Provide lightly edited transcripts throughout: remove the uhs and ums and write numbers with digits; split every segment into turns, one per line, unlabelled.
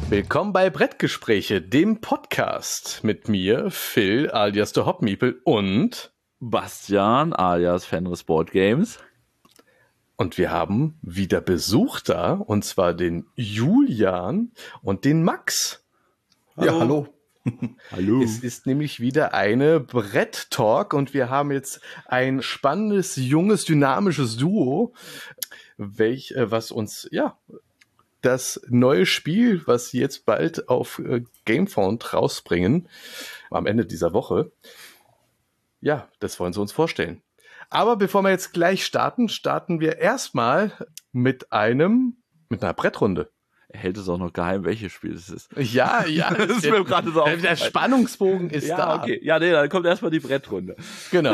Willkommen bei Brettgespräche, dem Podcast mit mir, Phil alias der Hopmeeple und
Bastian alias Fenris Board Games.
Und wir haben wieder Besuch da, und zwar den Julian und den Max.
Hallo. Ja, hallo.
Hallo. Es ist nämlich wieder eine Brett-Talk und wir haben jetzt ein spannendes, junges, dynamisches Duo, was uns, das neue Spiel, was sie jetzt bald auf Gamefound rausbringen, am Ende dieser Woche. Ja, das wollen sie uns vorstellen. Aber bevor wir jetzt gleich starten wir erstmal mit einer Brettrunde.
Er hält es auch noch geheim, welches Spiel es ist.
Ja, das ist mir gerade so aufgefallen. Der Spannungsbogen ist da.
Okay. Ja, nee, dann kommt erstmal die Brettrunde.
Genau.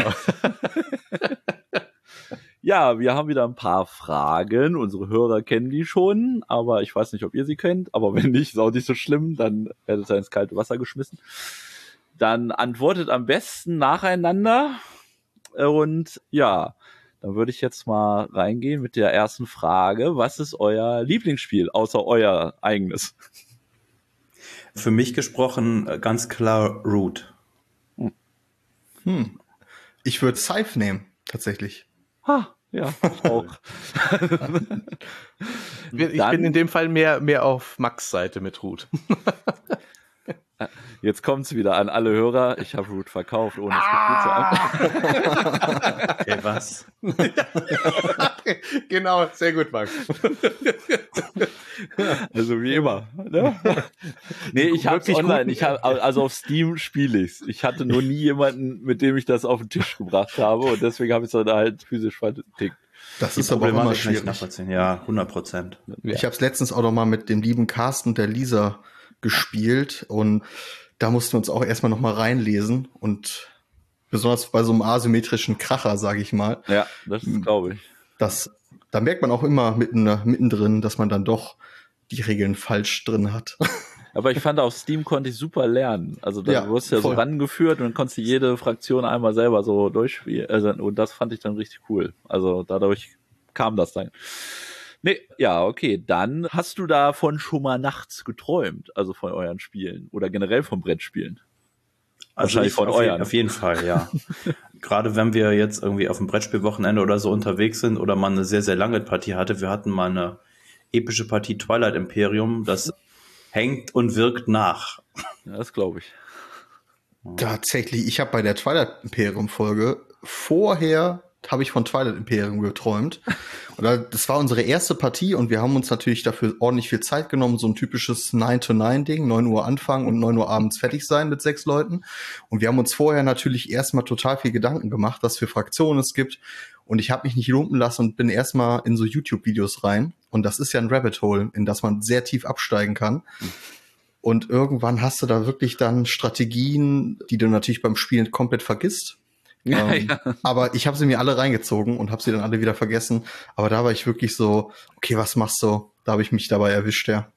Ja, wir haben wieder ein paar Fragen. Unsere Hörer kennen die schon, aber ich weiß nicht, ob ihr sie kennt. Aber wenn nicht, ist auch nicht so schlimm. Dann werdet ihr ins kalte Wasser geschmissen. Dann antwortet am besten nacheinander. Und ja, dann würde ich jetzt mal reingehen mit der ersten Frage. Was ist euer Lieblingsspiel, außer euer eigenes?
Für mich gesprochen ganz klar Root.
Ich würde Scythe nehmen, tatsächlich.
Ja, ich auch.
Ich bin in dem Fall mehr auf Max' Seite mit Root.
Jetzt kommt's wieder an alle Hörer. Ich habe Root verkauft, ohne es gespielt zu haben.
Ey, was?
Genau, sehr gut, Max.
Also wie immer. Ne? Nee, ich habe es online. Also auf Steam spiele ich's. Ich hatte nur nie jemanden, mit dem ich das auf den Tisch gebracht habe und deswegen habe ich es dann halt physisch vertickt.
Das ist aber auch immer schwierig.
Ja, 100%.
Ja. Ich habe es letztens auch noch mal mit dem lieben Carsten und der Lisa gespielt und da mussten wir uns auch erstmal noch mal reinlesen und besonders bei so einem asymmetrischen Kracher, sage ich mal.
Ja, das glaube ich.
Da merkt man auch immer mittendrin, dass man dann doch die Regeln falsch drin hat.
Aber ich fand, auf Steam konnte ich super lernen. Also da wirst du ja so rangeführt und dann konntest du jede Fraktion einmal selber so durchspielen. Und das fand ich dann richtig cool. Also dadurch kam das dann. Nee, ja, okay. Dann hast du davon schon mal nachts geträumt, also von euren Spielen oder generell von Brettspielen?
Also wahrscheinlich von euren. Auf jeden Fall, ja. Gerade wenn wir jetzt irgendwie auf dem Brettspielwochenende oder so unterwegs sind oder mal eine sehr, sehr lange Partie hatte. Wir hatten mal eine epische Partie Twilight Imperium, das hängt und wirkt nach.
Ja, das glaube ich.
Tatsächlich, ich habe bei der Twilight Imperium Folge habe ich von Twilight Imperium geträumt. Und das war unsere erste Partie und wir haben uns natürlich dafür ordentlich viel Zeit genommen. So ein typisches 9-to-9-Ding, 9 Uhr anfangen und 9 Uhr abends fertig sein mit 6 Leuten. Und wir haben uns vorher natürlich erstmal total viel Gedanken gemacht, was für Fraktionen es gibt. Und ich habe mich nicht lumpen lassen und bin erstmal in so YouTube-Videos rein. Und das ist ja ein Rabbit Hole, in das man sehr tief absteigen kann. Und irgendwann hast du da wirklich dann Strategien, die du natürlich beim Spielen komplett vergisst. Ja. Aber ich habe sie mir alle reingezogen und habe sie dann alle wieder vergessen. Aber da war ich wirklich so, okay, was machst du? Da habe ich mich dabei erwischt, ja.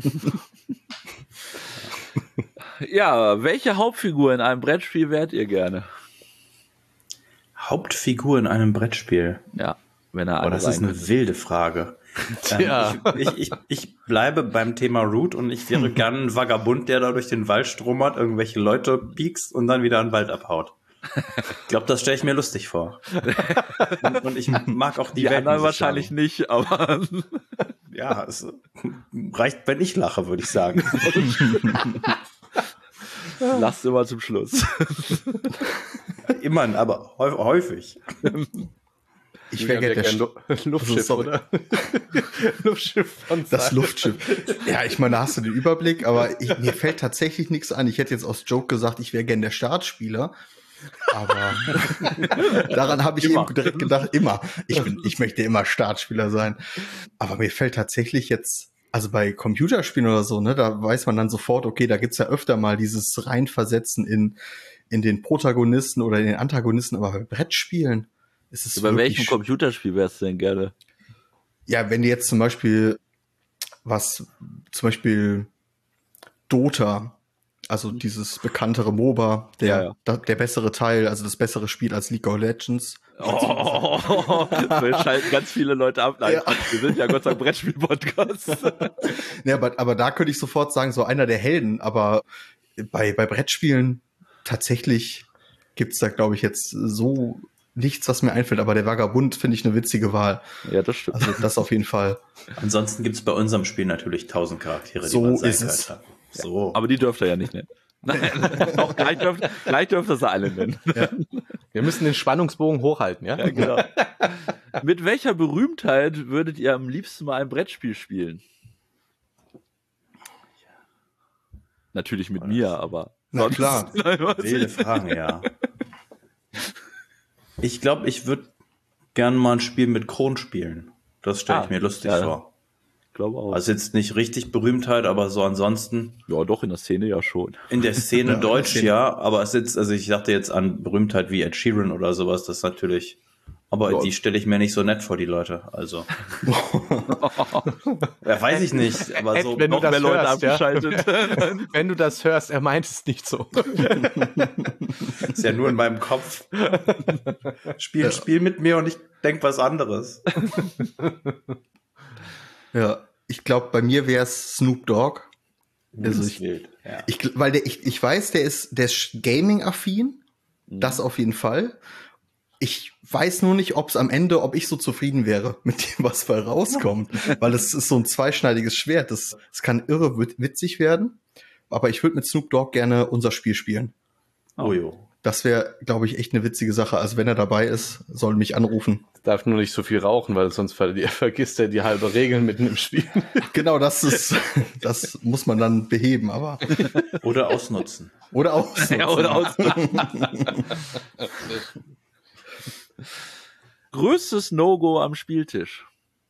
Ja, welche Hauptfigur in einem Brettspiel wärt ihr gerne?
Hauptfigur in einem Brettspiel?
Ja, wenn er
das ist eine wilde Frage. Ich bleibe beim Thema Root und ich wäre gern ein Vagabund, der da durch den Wald stromert, irgendwelche Leute piekst und dann wieder in den Wald abhaut. Ich glaube, das stelle ich mir lustig vor. Und ich mag auch die Welt.
Anderen wahrscheinlich nicht, aber
ja, es reicht, wenn ich lache, würde ich sagen.
Lasst immer zum Schluss.
Immer, aber häufig.
Ich wäre gerne der
Luftschiff, oder?
Luftschiff von das Luftschiff. Ja, ich meine, da hast du den Überblick, aber mir fällt tatsächlich nichts ein. Ich hätte jetzt aus Joke gesagt, ich wäre gerne der Startspieler. Aber daran habe ich eben direkt gedacht, immer. Ich möchte immer Startspieler sein. Aber mir fällt tatsächlich jetzt, also bei Computerspielen oder so, ne, da weiß man dann sofort, okay, da gibt's ja öfter mal dieses Reinversetzen in den Protagonisten oder in den Antagonisten, aber bei Brettspielen ist es
bei welchem Computerspiel wärst du denn gerne?
Ja, wenn du jetzt zum Beispiel Dota Also dieses bekanntere MOBA, der bessere Teil, also das bessere Spiel als League of Legends.
Wir schalten ganz viele Leute ab. Nein, wir sind ja Gott sei Dank Brettspiel-Podcast.
Ja, aber da könnte ich sofort sagen, so einer der Helden. Aber bei Brettspielen tatsächlich gibt's da, glaube ich, jetzt so nichts, was mir einfällt. Aber der Vagabund finde ich eine witzige Wahl.
Ja, das stimmt.
Also das auf jeden Fall.
Ansonsten gibt's bei unserem Spiel natürlich 1000 Charaktere,
so
die man sein
ist es.
könnte. So.
Aber die dürft ihr ja nicht nennen. Nein, auch gleich dürft ihr sie alle nennen.
Ja. Wir müssen den Spannungsbogen hochhalten, ja?
Ja, genau. Mit welcher Berühmtheit würdet ihr am liebsten mal ein Brettspiel spielen? Natürlich mit mir, aber
Na klar.
Wilde Fragen, ja. Ich glaube, ich würde gern mal ein Spiel mit Kron spielen. Das stelle ich mir lustig vor.
Ich glaube auch.
Also jetzt nicht richtig Berühmtheit, aber so ansonsten.
Ja, doch, in der Szene ja schon.
In der Szene Deutsch, ja, aber es jetzt, also ich dachte jetzt an Berühmtheit wie Ed Sheeran oder sowas, das natürlich, aber die stelle ich mir nicht so nett vor, die Leute, also. Ja, weiß ich nicht, aber
Ed,
so
wenn du
noch
das
mehr Leute
hörst,
abgeschaltet.
Wenn du das hörst, er meint es nicht so.
Ist ja nur in meinem Kopf. Spiel mit mir und ich denk was anderes.
Ja, ich glaube, bei mir wäre es Snoop Dogg. Also
Ja.
ich weiß, der ist Gaming-affin. Das auf jeden Fall. Ich weiß nur nicht, ob ich so zufrieden wäre mit dem, was bei rauskommt. Weil es ist so ein zweischneidiges Schwert. Es kann irre witzig werden. Aber ich würde mit Snoop Dogg gerne unser Spiel spielen.
Oh jo.
Das wäre, glaube ich, echt eine witzige Sache. Also wenn er dabei ist, soll mich anrufen.
Darf nur nicht so viel rauchen, weil sonst vergisst er die halbe Regel mitten im Spiel.
Genau, das muss man dann beheben, aber.
Oder ausnutzen.
Oder ausnutzen.
Ja, oder ausnutzen. Größtes No-Go am Spieltisch.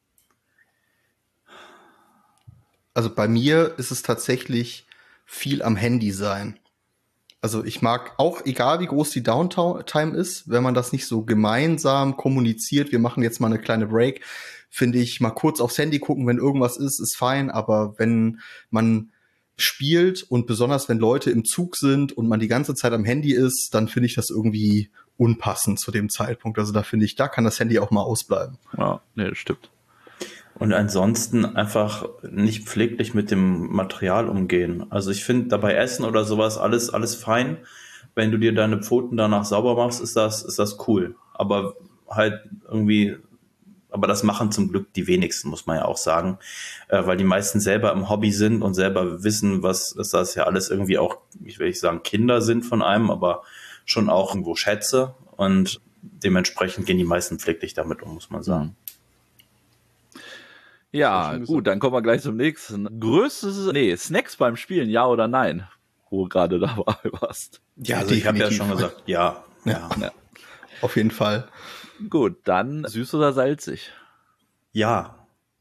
Also bei mir ist es tatsächlich viel am Handy sein. Also ich mag auch, egal wie groß die Downtime ist, wenn man das nicht so gemeinsam kommuniziert, wir machen jetzt mal eine kleine Break, finde ich, mal kurz aufs Handy gucken, wenn irgendwas ist fein, aber wenn man spielt und besonders wenn Leute im Zug sind und man die ganze Zeit am Handy ist, dann finde ich das irgendwie unpassend zu dem Zeitpunkt. Also da finde ich, da kann das Handy auch mal ausbleiben.
Ja, nee, das stimmt.
Und ansonsten einfach nicht pfleglich mit dem Material umgehen. Also ich finde, dabei Essen oder sowas, alles fein. Wenn du dir deine Pfoten danach sauber machst, ist das cool. Aber halt irgendwie, aber das machen zum Glück die wenigsten, muss man ja auch sagen. Weil die meisten selber im Hobby sind und selber wissen, was das ja alles irgendwie auch, ich will nicht sagen Kinder sind von einem, aber schon auch irgendwo Schätze. Und dementsprechend gehen die meisten pfleglich damit um, muss man sagen.
Ja, gut, dann kommen wir gleich zum nächsten. Snacks beim Spielen, ja oder nein? Wo du gerade dabei warst.
Ja, also ich habe ja schon gesagt, ja.
Auf jeden Fall.
Gut, dann süß oder salzig?
Ja.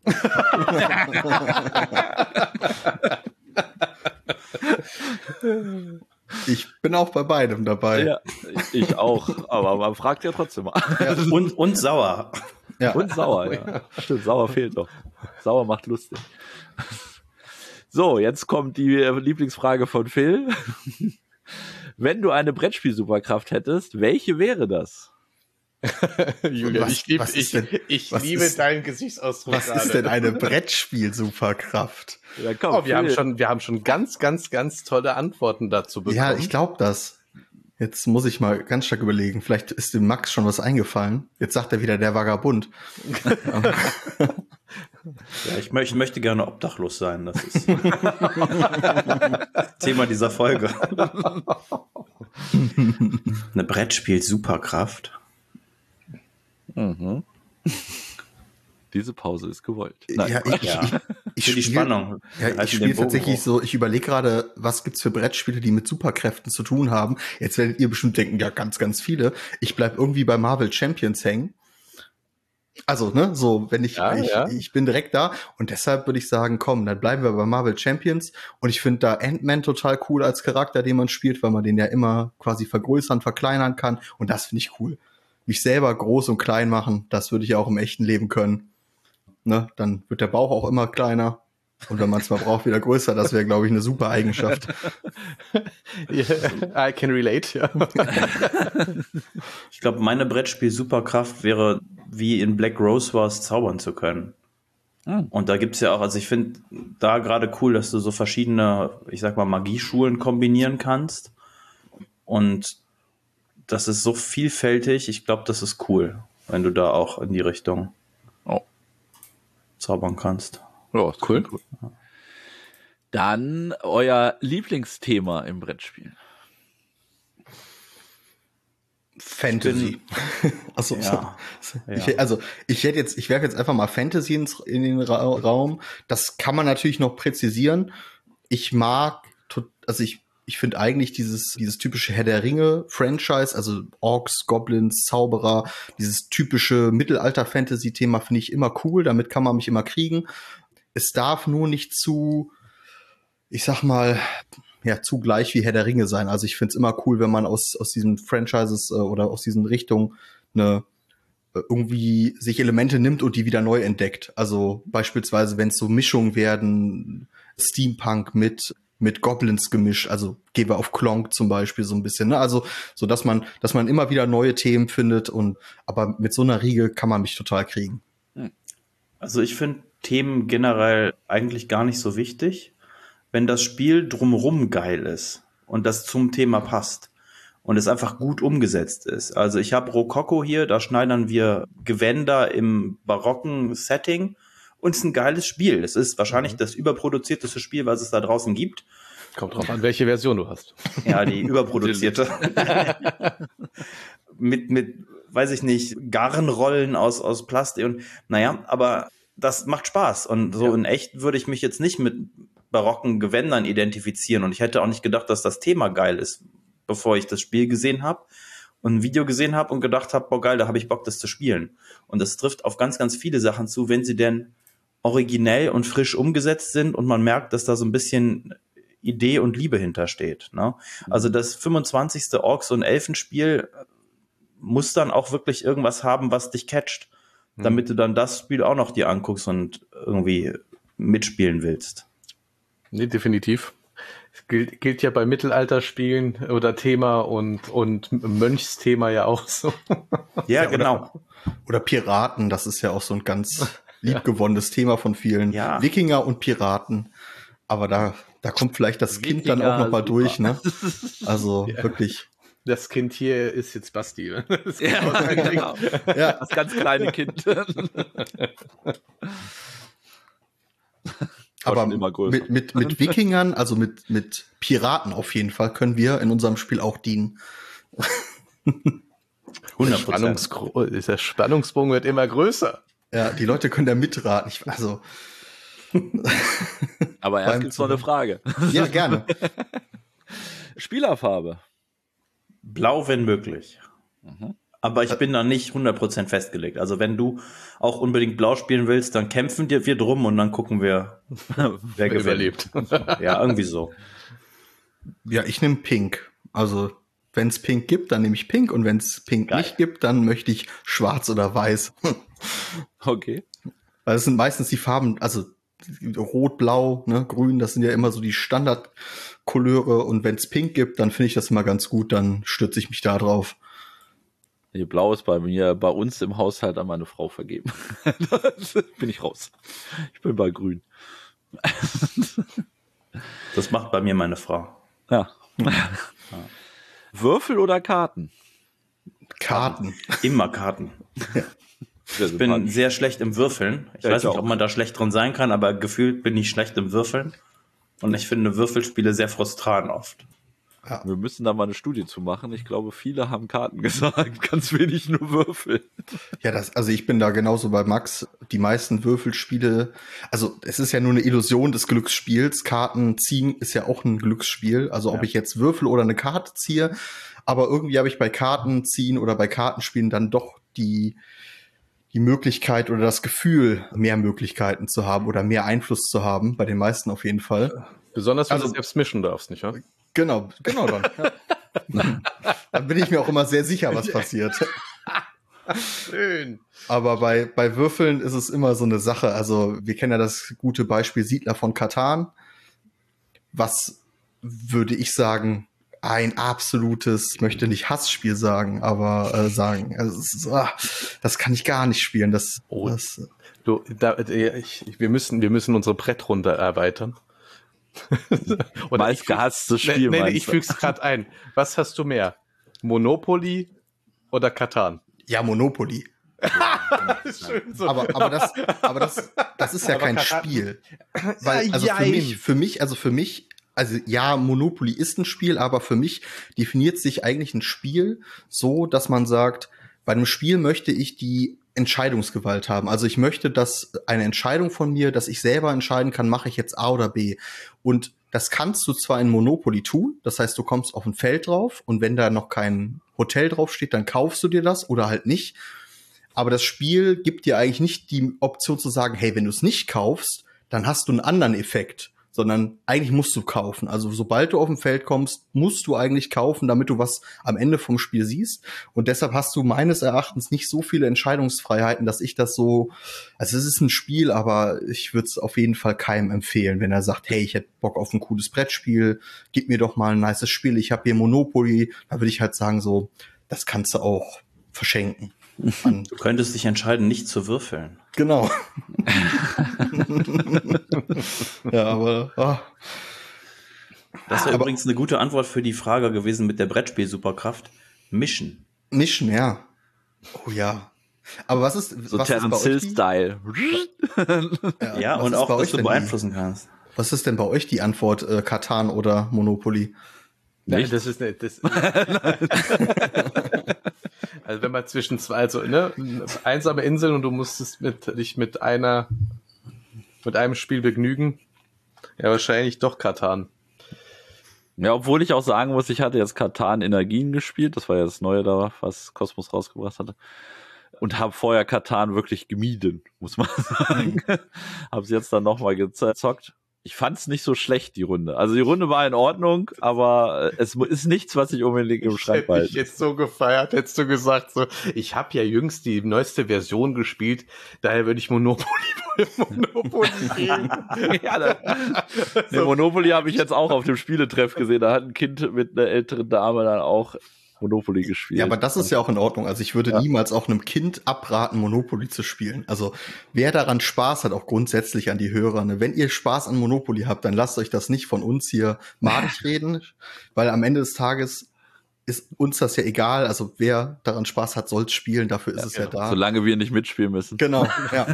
Ich bin auch bei beidem dabei.
Ja, ich auch, aber man fragt ja trotzdem mal.
Ja, und sauer.
Ja.
Und sauer, ja. Stimmt, sauer fehlt noch. Sauer macht lustig. So, jetzt kommt die Lieblingsfrage von Phil. Wenn du eine Brettspiel-Superkraft hättest, welche wäre das?
Julia, ich liebe deinen Gesichtsausdruck.
Was ist denn eine Brettspiel-Superkraft?
Ja, komm,
wir haben schon ganz, ganz, ganz tolle Antworten dazu bekommen.
Ja, ich glaube das. Jetzt muss ich mal ganz stark überlegen. Vielleicht ist dem Max schon was eingefallen. Jetzt sagt er wieder der Vagabund.
Ja, ich möchte gerne obdachlos sein. Das ist Thema dieser Folge. Eine Brettspiel-Superkraft.
Mhm. Diese Pause ist gewollt.
Nein, ich
für die Spannung.
Ja, ich spiele tatsächlich so, ich überlege gerade, was gibt's für Brettspiele, die mit Superkräften zu tun haben. Jetzt werdet ihr bestimmt denken, ja, ganz, ganz viele. Ich bleib irgendwie bei Marvel Champions hängen. Also, ne, so, wenn ich bin direkt da und deshalb würde ich sagen, komm, dann bleiben wir bei Marvel Champions und ich finde da Ant-Man total cool als Charakter, den man spielt, weil man den ja immer quasi vergrößern, verkleinern kann und das finde ich cool. Mich selber groß und klein machen, das würde ich auch im echten Leben können. Ne, dann wird der Bauch auch immer kleiner. Und wenn man es mal braucht, wieder größer. Das wäre, glaube ich, eine super Eigenschaft.
Yeah, I can relate, ja.
Ich glaube, meine Brettspiel-Superkraft wäre, wie in Black Rose Wars, zaubern zu können. Und da gibt's ja auch, also ich finde da gerade cool, dass du so verschiedene, ich sag mal, Magieschulen kombinieren kannst. Und das ist so vielfältig. Ich glaube, das ist cool, wenn du da auch in die Richtung zaubern kannst.
Ja, cool. Dann euer Lieblingsthema im Brettspiel.
Fantasy. Achso,
Ja.
Ich werfe jetzt einfach mal Fantasy in den Raum. Das kann man natürlich noch präzisieren. Ich finde eigentlich dieses typische Herr der Ringe-Franchise, also Orks, Goblins, Zauberer, dieses typische Mittelalter-Fantasy-Thema finde ich immer cool, damit kann man mich immer kriegen. Es darf nur nicht zu, ich sag mal, zu gleich wie Herr der Ringe sein. Also ich finde es immer cool, wenn man aus diesen Franchises oder aus diesen Richtungen irgendwie sich Elemente nimmt und die wieder neu entdeckt. Also beispielsweise, wenn es so Mischungen werden, Steampunk mit Goblins gemischt, also gehen wir auf Klonk zum Beispiel so ein bisschen, ne? Also so, dass man immer wieder neue Themen findet aber mit so einer Riege kann man mich total kriegen.
Also ich finde Themen generell eigentlich gar nicht so wichtig, wenn das Spiel drumherum geil ist und das zum Thema passt und es einfach gut umgesetzt ist. Also ich habe Rokoko hier, da schneidern wir Gewänder im barocken Setting und es ist ein geiles Spiel. Es ist wahrscheinlich das überproduzierteste Spiel, was es da draußen gibt.
Kommt drauf an, welche Version du hast.
Ja, die überproduzierte. mit, weiß ich nicht, Garnrollen aus Plastik und naja, aber das macht Spaß. Und so in echt würde ich mich jetzt nicht mit barocken Gewändern identifizieren. Und ich hätte auch nicht gedacht, dass das Thema geil ist, bevor ich das Spiel gesehen habe und ein Video gesehen habe und gedacht habe, boah geil, da habe ich Bock, das zu spielen. Und das trifft auf ganz, ganz viele Sachen zu, wenn sie denn originell und frisch umgesetzt sind und man merkt, dass da so ein bisschen Idee und Liebe hintersteht. Ne? Also das 25. Orks- und Elfenspiel muss dann auch wirklich irgendwas haben, was dich catcht, damit du dann das Spiel auch noch dir anguckst und irgendwie mitspielen willst.
Nee, definitiv. Es gilt ja bei Mittelalterspielen oder Thema und Mönchsthema ja auch so.
Ja, genau.
Oder Piraten, das ist ja auch so ein ganz liebgewonnenes Thema von vielen.
Ja.
Wikinger und Piraten. Aber da kommt vielleicht das Kind dann auch noch mal durch, ne? Also wirklich.
Das Kind hier ist jetzt Basti. Das
genau. Ja. Das ganz kleine Kind.
Aber mit Wikingern, also mit Piraten auf jeden Fall, können wir in unserem Spiel auch dienen.
100%.
Der Spannungsbogen wird immer größer.
Ja, die Leute können da mitraten.
Aber erst gibt's noch eine Frage.
Ja, gerne.
Spielerfarbe.
Blau, wenn möglich. Aber ich bin da nicht 100% festgelegt. Also wenn du auch unbedingt blau spielen willst, dann kämpfen wir drum und dann gucken wir, wer
überlebt.
Ja, irgendwie so.
Ja, ich nehme Pink. Also wenn es Pink gibt, dann nehme ich Pink und wenn es Pink nicht gibt, dann möchte ich Schwarz oder Weiß.
Okay.
Weil es sind meistens die Farben, also Rot, Blau, ne, Grün, das sind ja immer so die Standardcouleur und wenn es Pink gibt, dann finde ich das immer ganz gut, dann stürze ich mich da drauf.
Nee, Blau ist bei uns im Haushalt an meine Frau vergeben. Bin ich raus. Ich bin bei Grün.
Das macht bei mir meine Frau.
Ja. Würfel oder Karten?
Karten.
Immer Karten. Ich bin sehr schlecht im Würfeln. Ich weiß nicht, ob man da schlecht drin sein kann, aber gefühlt bin ich schlecht im Würfeln. Und ich finde Würfelspiele sehr frustrierend oft.
Ja. Wir müssen da mal eine Studie zu machen. Ich glaube, viele haben Karten gesagt, ganz wenig nur Würfel.
Ja, also ich bin da genauso bei Max. Die meisten Würfelspiele, also es ist ja nur eine Illusion des Glücksspiels. Karten ziehen ist ja auch ein Glücksspiel. Also ob ich jetzt würfel oder eine Karte ziehe, aber irgendwie habe ich bei Karten ziehen oder bei Kartenspielen dann doch die Möglichkeit oder das Gefühl, mehr Möglichkeiten zu haben oder mehr Einfluss zu haben, bei den meisten auf jeden Fall.
Besonders, wenn du selbst mischen darfst, nicht wahr?
Genau dann. Ja. Dann bin ich mir auch immer sehr sicher, was passiert.
Schön.
Aber bei Würfeln ist es immer so eine Sache. Also wir kennen ja das gute Beispiel Siedler von Catan. Was würde ich sagen, ein absolutes, ich möchte nicht Hassspiel sagen, aber also das kann ich gar nicht spielen.
Wir müssen unsere Brettrunde erweitern.
Meist gehasstes Spiel.
Nee, ich füge es gerade ein. Was hast du mehr? Monopoly oder Catan?
Ja, Monopoly.
Schön so.
Aber das ist ja kein Spiel. Weil, also für mich, ja, Monopoly ist ein Spiel, aber für mich definiert sich eigentlich ein Spiel so, dass man sagt, bei einem Spiel möchte ich die Entscheidungsgewalt haben. Also ich möchte, dass eine Entscheidung von mir, dass ich selber entscheiden kann, mache ich jetzt A oder B. Und das kannst du zwar in Monopoly tun, das heißt, du kommst auf ein Feld drauf und wenn da noch kein Hotel draufsteht, dann kaufst du dir das oder halt nicht. Aber das Spiel gibt dir eigentlich nicht die Option zu sagen, hey, wenn du es nicht kaufst, dann hast du einen anderen Effekt, sondern eigentlich musst du kaufen. Also sobald du auf dem Feld kommst, musst du eigentlich kaufen, damit du was am Ende vom Spiel siehst. Und deshalb hast du meines Erachtens nicht so viele Entscheidungsfreiheiten, dass ich das so, also es ist ein Spiel, aber ich würde es auf jeden Fall keinem empfehlen, wenn er sagt, hey, ich hätte Bock auf ein cooles Brettspiel, gib mir doch mal ein nices Spiel, ich habe hier Monopoly. Da würde ich halt sagen, so, das kannst du auch verschenken.
Du könntest dich entscheiden, nicht zu würfeln.
Genau. Ja, aber.
Das wäre übrigens eine gute Antwort für die Frage gewesen mit der Brettspiel-Superkraft. Mischen,
ja. Oh ja. Aber was ist
so
was
Terence Hill-Style.
Ja, und auch, dass du beeinflussen kannst.
Was ist denn bei euch die Antwort, Catan oder Monopoly?
Nein, das ist nicht. Also wenn man zwischen zwei, also einsame Inseln und du musstest dich mit einem Spiel begnügen, ja wahrscheinlich doch Catan.
Ja, obwohl ich auch sagen muss, ich hatte jetzt Catan Energien gespielt, das war ja das Neue da, was Kosmos rausgebracht hatte. Und habe vorher Catan wirklich gemieden, muss man sagen. Hab's jetzt dann nochmal gezockt. Ich fand's nicht so schlecht, die Runde. Also die Runde war in Ordnung, aber es ist nichts, was ich unbedingt im Schrank behalte.
Ich hätte jetzt so gefeiert, hättest du gesagt, so, ich habe ja jüngst die neueste Version gespielt, daher würde ich Monopoly gehen.
Ja, Monopoly habe ich jetzt auch auf dem Spieletreff gesehen. Da hat ein Kind mit einer älteren Dame dann auch Monopoly gespielt.
Ja, aber das ist ja auch in Ordnung. Also ich würde niemals auch einem Kind abraten, Monopoly zu spielen. Also wer daran Spaß hat, auch grundsätzlich an die Hörer, ne? Wenn ihr Spaß an Monopoly habt, dann lasst euch das nicht von uns hier madig reden, weil am Ende des Tages ist uns das ja egal. Also wer daran Spaß hat, soll es spielen. Dafür ist es ja da.
Solange wir nicht mitspielen müssen.
Genau, ja.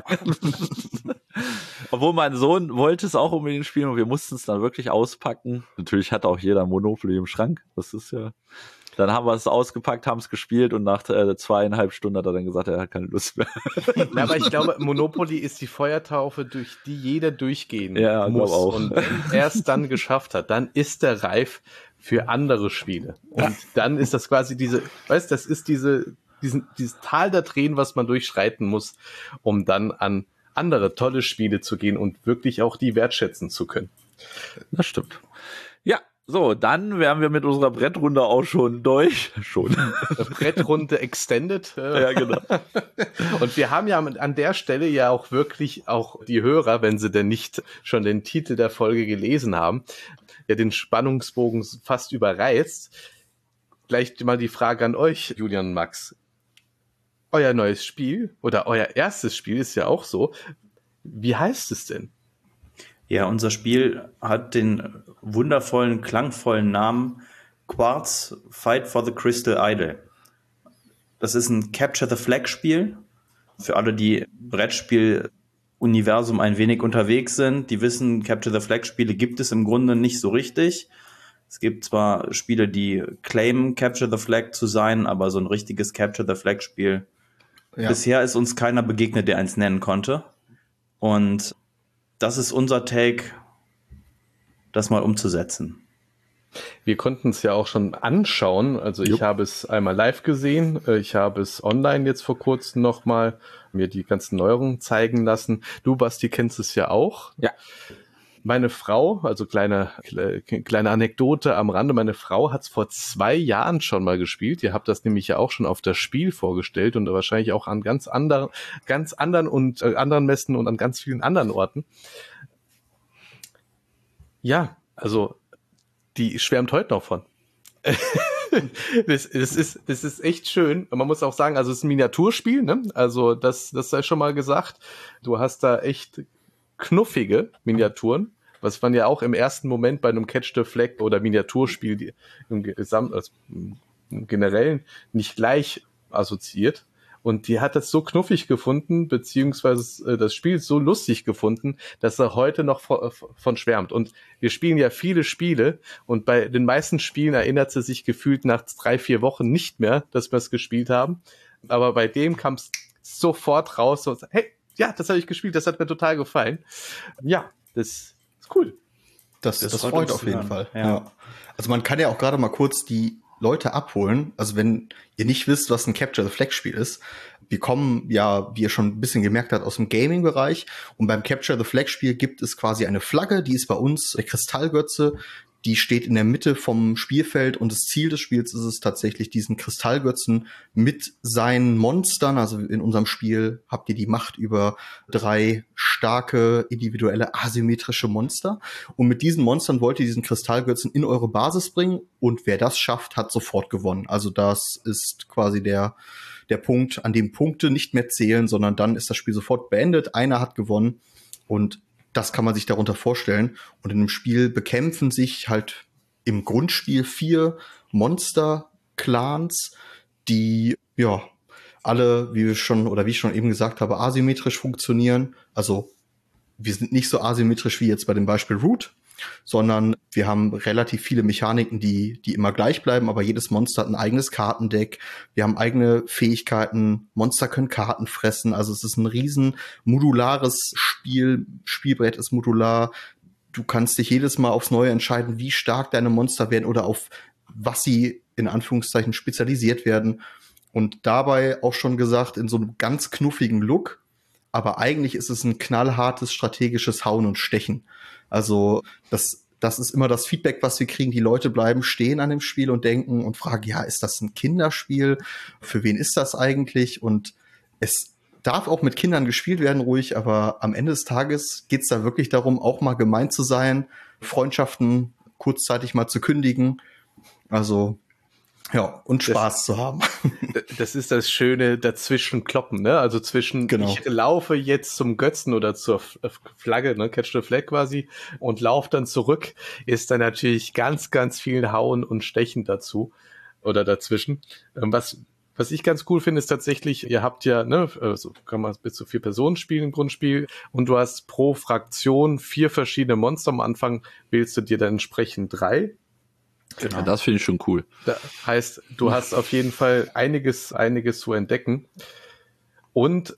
Obwohl mein Sohn wollte es auch unbedingt spielen und wir mussten es dann wirklich auspacken. Natürlich hat auch jeder Monopoly im Schrank. Das ist ja... Dann haben wir es ausgepackt, haben es gespielt und nach 2,5 Stunden hat er dann gesagt, er hat keine Lust mehr.
Ja, aber ich glaube, Monopoly ist die Feuertaufe, durch die jeder durchgehen muss.
Auch.
Und wenn er es dann geschafft hat, dann ist er reif für andere Spiele. Und dann ist das quasi das ist dieses Tal der Tränen, was man durchschreiten muss, um dann an andere tolle Spiele zu gehen und wirklich auch die wertschätzen zu können.
Das stimmt. Ja. So, dann wären wir mit unserer Brettrunde auch schon durch.
Brettrunde extended.
Ja, genau.
Und wir haben ja an der Stelle ja auch wirklich auch die Hörer, wenn sie denn nicht schon den Titel der Folge gelesen haben, ja den Spannungsbogen fast überreizt. Gleich mal die Frage an euch, Julian und Max. Euer neues Spiel oder euer erstes Spiel ist ja auch so. Wie heißt es denn?
Ja, unser Spiel hat den wundervollen, klangvollen Namen Quartz Fight for the Crystal Idol. Das ist ein Capture the Flag Spiel. Für alle, die Brettspiel-Universum ein wenig unterwegs sind, die wissen, Capture the Flag Spiele gibt es im Grunde nicht so richtig. Es gibt zwar Spiele, die claimen, Capture the Flag zu sein, aber so ein richtiges Capture the Flag Spiel. Ja. Bisher ist uns keiner begegnet, der eins nennen konnte. Und das ist unser Take, das mal umzusetzen.
Wir konnten es ja auch schon anschauen. Also ich habe es einmal live gesehen. Ich habe es online jetzt vor kurzem nochmal mir die ganzen Neuerungen zeigen lassen. Du, Basti, kennst es ja auch.
Ja.
Meine Frau, also kleine Anekdote am Rande, meine Frau hat es vor 2 Jahren schon mal gespielt. Ihr habt das nämlich ja auch schon auf das Spiel vorgestellt und wahrscheinlich auch an ganz anderen und anderen Messen und an ganz vielen anderen Orten. Ja, also die schwärmt heute noch von. Das ist echt schön. Man muss auch sagen, also es ist ein Miniaturspiel, ne? Also das sei schon mal gesagt. Du hast da echt knuffige Miniaturen, was man ja auch im ersten Moment bei einem Catch the Flag oder Miniaturspiel im Generellen nicht gleich assoziiert. Und die hat das so knuffig gefunden, beziehungsweise das Spiel so lustig gefunden, dass er heute noch von schwärmt. Und wir spielen ja viele Spiele und bei den meisten Spielen erinnert sie sich gefühlt nach 3-4 Wochen nicht mehr, dass wir es gespielt haben. Aber bei dem kam es sofort raus und hey, ja, das habe ich gespielt, das hat mir total gefallen. Ja, das ist cool.
Das freut auf jeden Fall. Ja. Also man kann ja auch gerade mal kurz die Leute abholen. Also wenn ihr nicht wisst, was ein Capture the Flag Spiel ist, wir kommen ja, wie ihr schon ein bisschen gemerkt habt, aus dem Gaming-Bereich. Und beim Capture the Flag Spiel gibt es quasi eine Flagge, die ist bei uns der Kristallgötze. Die steht in der Mitte vom Spielfeld und das Ziel des Spiels ist es tatsächlich, diesen Kristallgötzen mit seinen Monstern, also in unserem Spiel habt ihr die Macht über 3 starke, individuelle, asymmetrische Monster und mit diesen Monstern wollt ihr diesen Kristallgötzen in eure Basis bringen und wer das schafft, hat sofort gewonnen. Also das ist quasi der Punkt, an dem Punkte nicht mehr zählen, sondern dann ist das Spiel sofort beendet, einer hat gewonnen und das kann man sich darunter vorstellen. Und in dem Spiel bekämpfen sich halt im Grundspiel 4 Monster-Clans, die ja alle, wie ich schon eben gesagt habe, asymmetrisch funktionieren. Also wir sind nicht so asymmetrisch wie jetzt bei dem Beispiel Root, sondern wir haben relativ viele Mechaniken, die immer gleich bleiben, aber jedes Monster hat ein eigenes Kartendeck. Wir haben eigene Fähigkeiten. Monster können Karten fressen. Also es ist ein riesen modulares Spiel. Spielbrett ist modular. Du kannst dich jedes Mal aufs Neue entscheiden, wie stark deine Monster werden oder auf was sie in Anführungszeichen spezialisiert werden. Und dabei auch schon gesagt, in so einem ganz knuffigen Look. Aber eigentlich ist es ein knallhartes strategisches Hauen und Stechen. Also das ist immer das Feedback, was wir kriegen. Die Leute bleiben stehen an dem Spiel und denken und fragen, ja, ist das ein Kinderspiel? Für wen ist das eigentlich? Und es darf auch mit Kindern gespielt werden, ruhig, aber am Ende des Tages geht's da wirklich darum, auch mal gemein zu sein, Freundschaften kurzzeitig mal zu kündigen. Also ja, und Spaß zu haben.
Das ist das Schöne dazwischen kloppen, ne? Also zwischen,
genau.
Ich laufe jetzt zum Götzen oder zur Flagge, ne? Catch the Flag quasi, und laufe dann zurück, ist dann natürlich ganz, ganz viel Hauen und Stechen dazu oder dazwischen. Was ich ganz cool finde, ist tatsächlich, ihr habt ja, ne, also kann man bis zu 4 Personen spielen im Grundspiel und du hast pro Fraktion 4 verschiedene Monster. Am Anfang wählst du dir dann entsprechend 3.
Genau. Ja, das finde ich schon cool.
Das heißt, du hast auf jeden Fall einiges zu entdecken. Und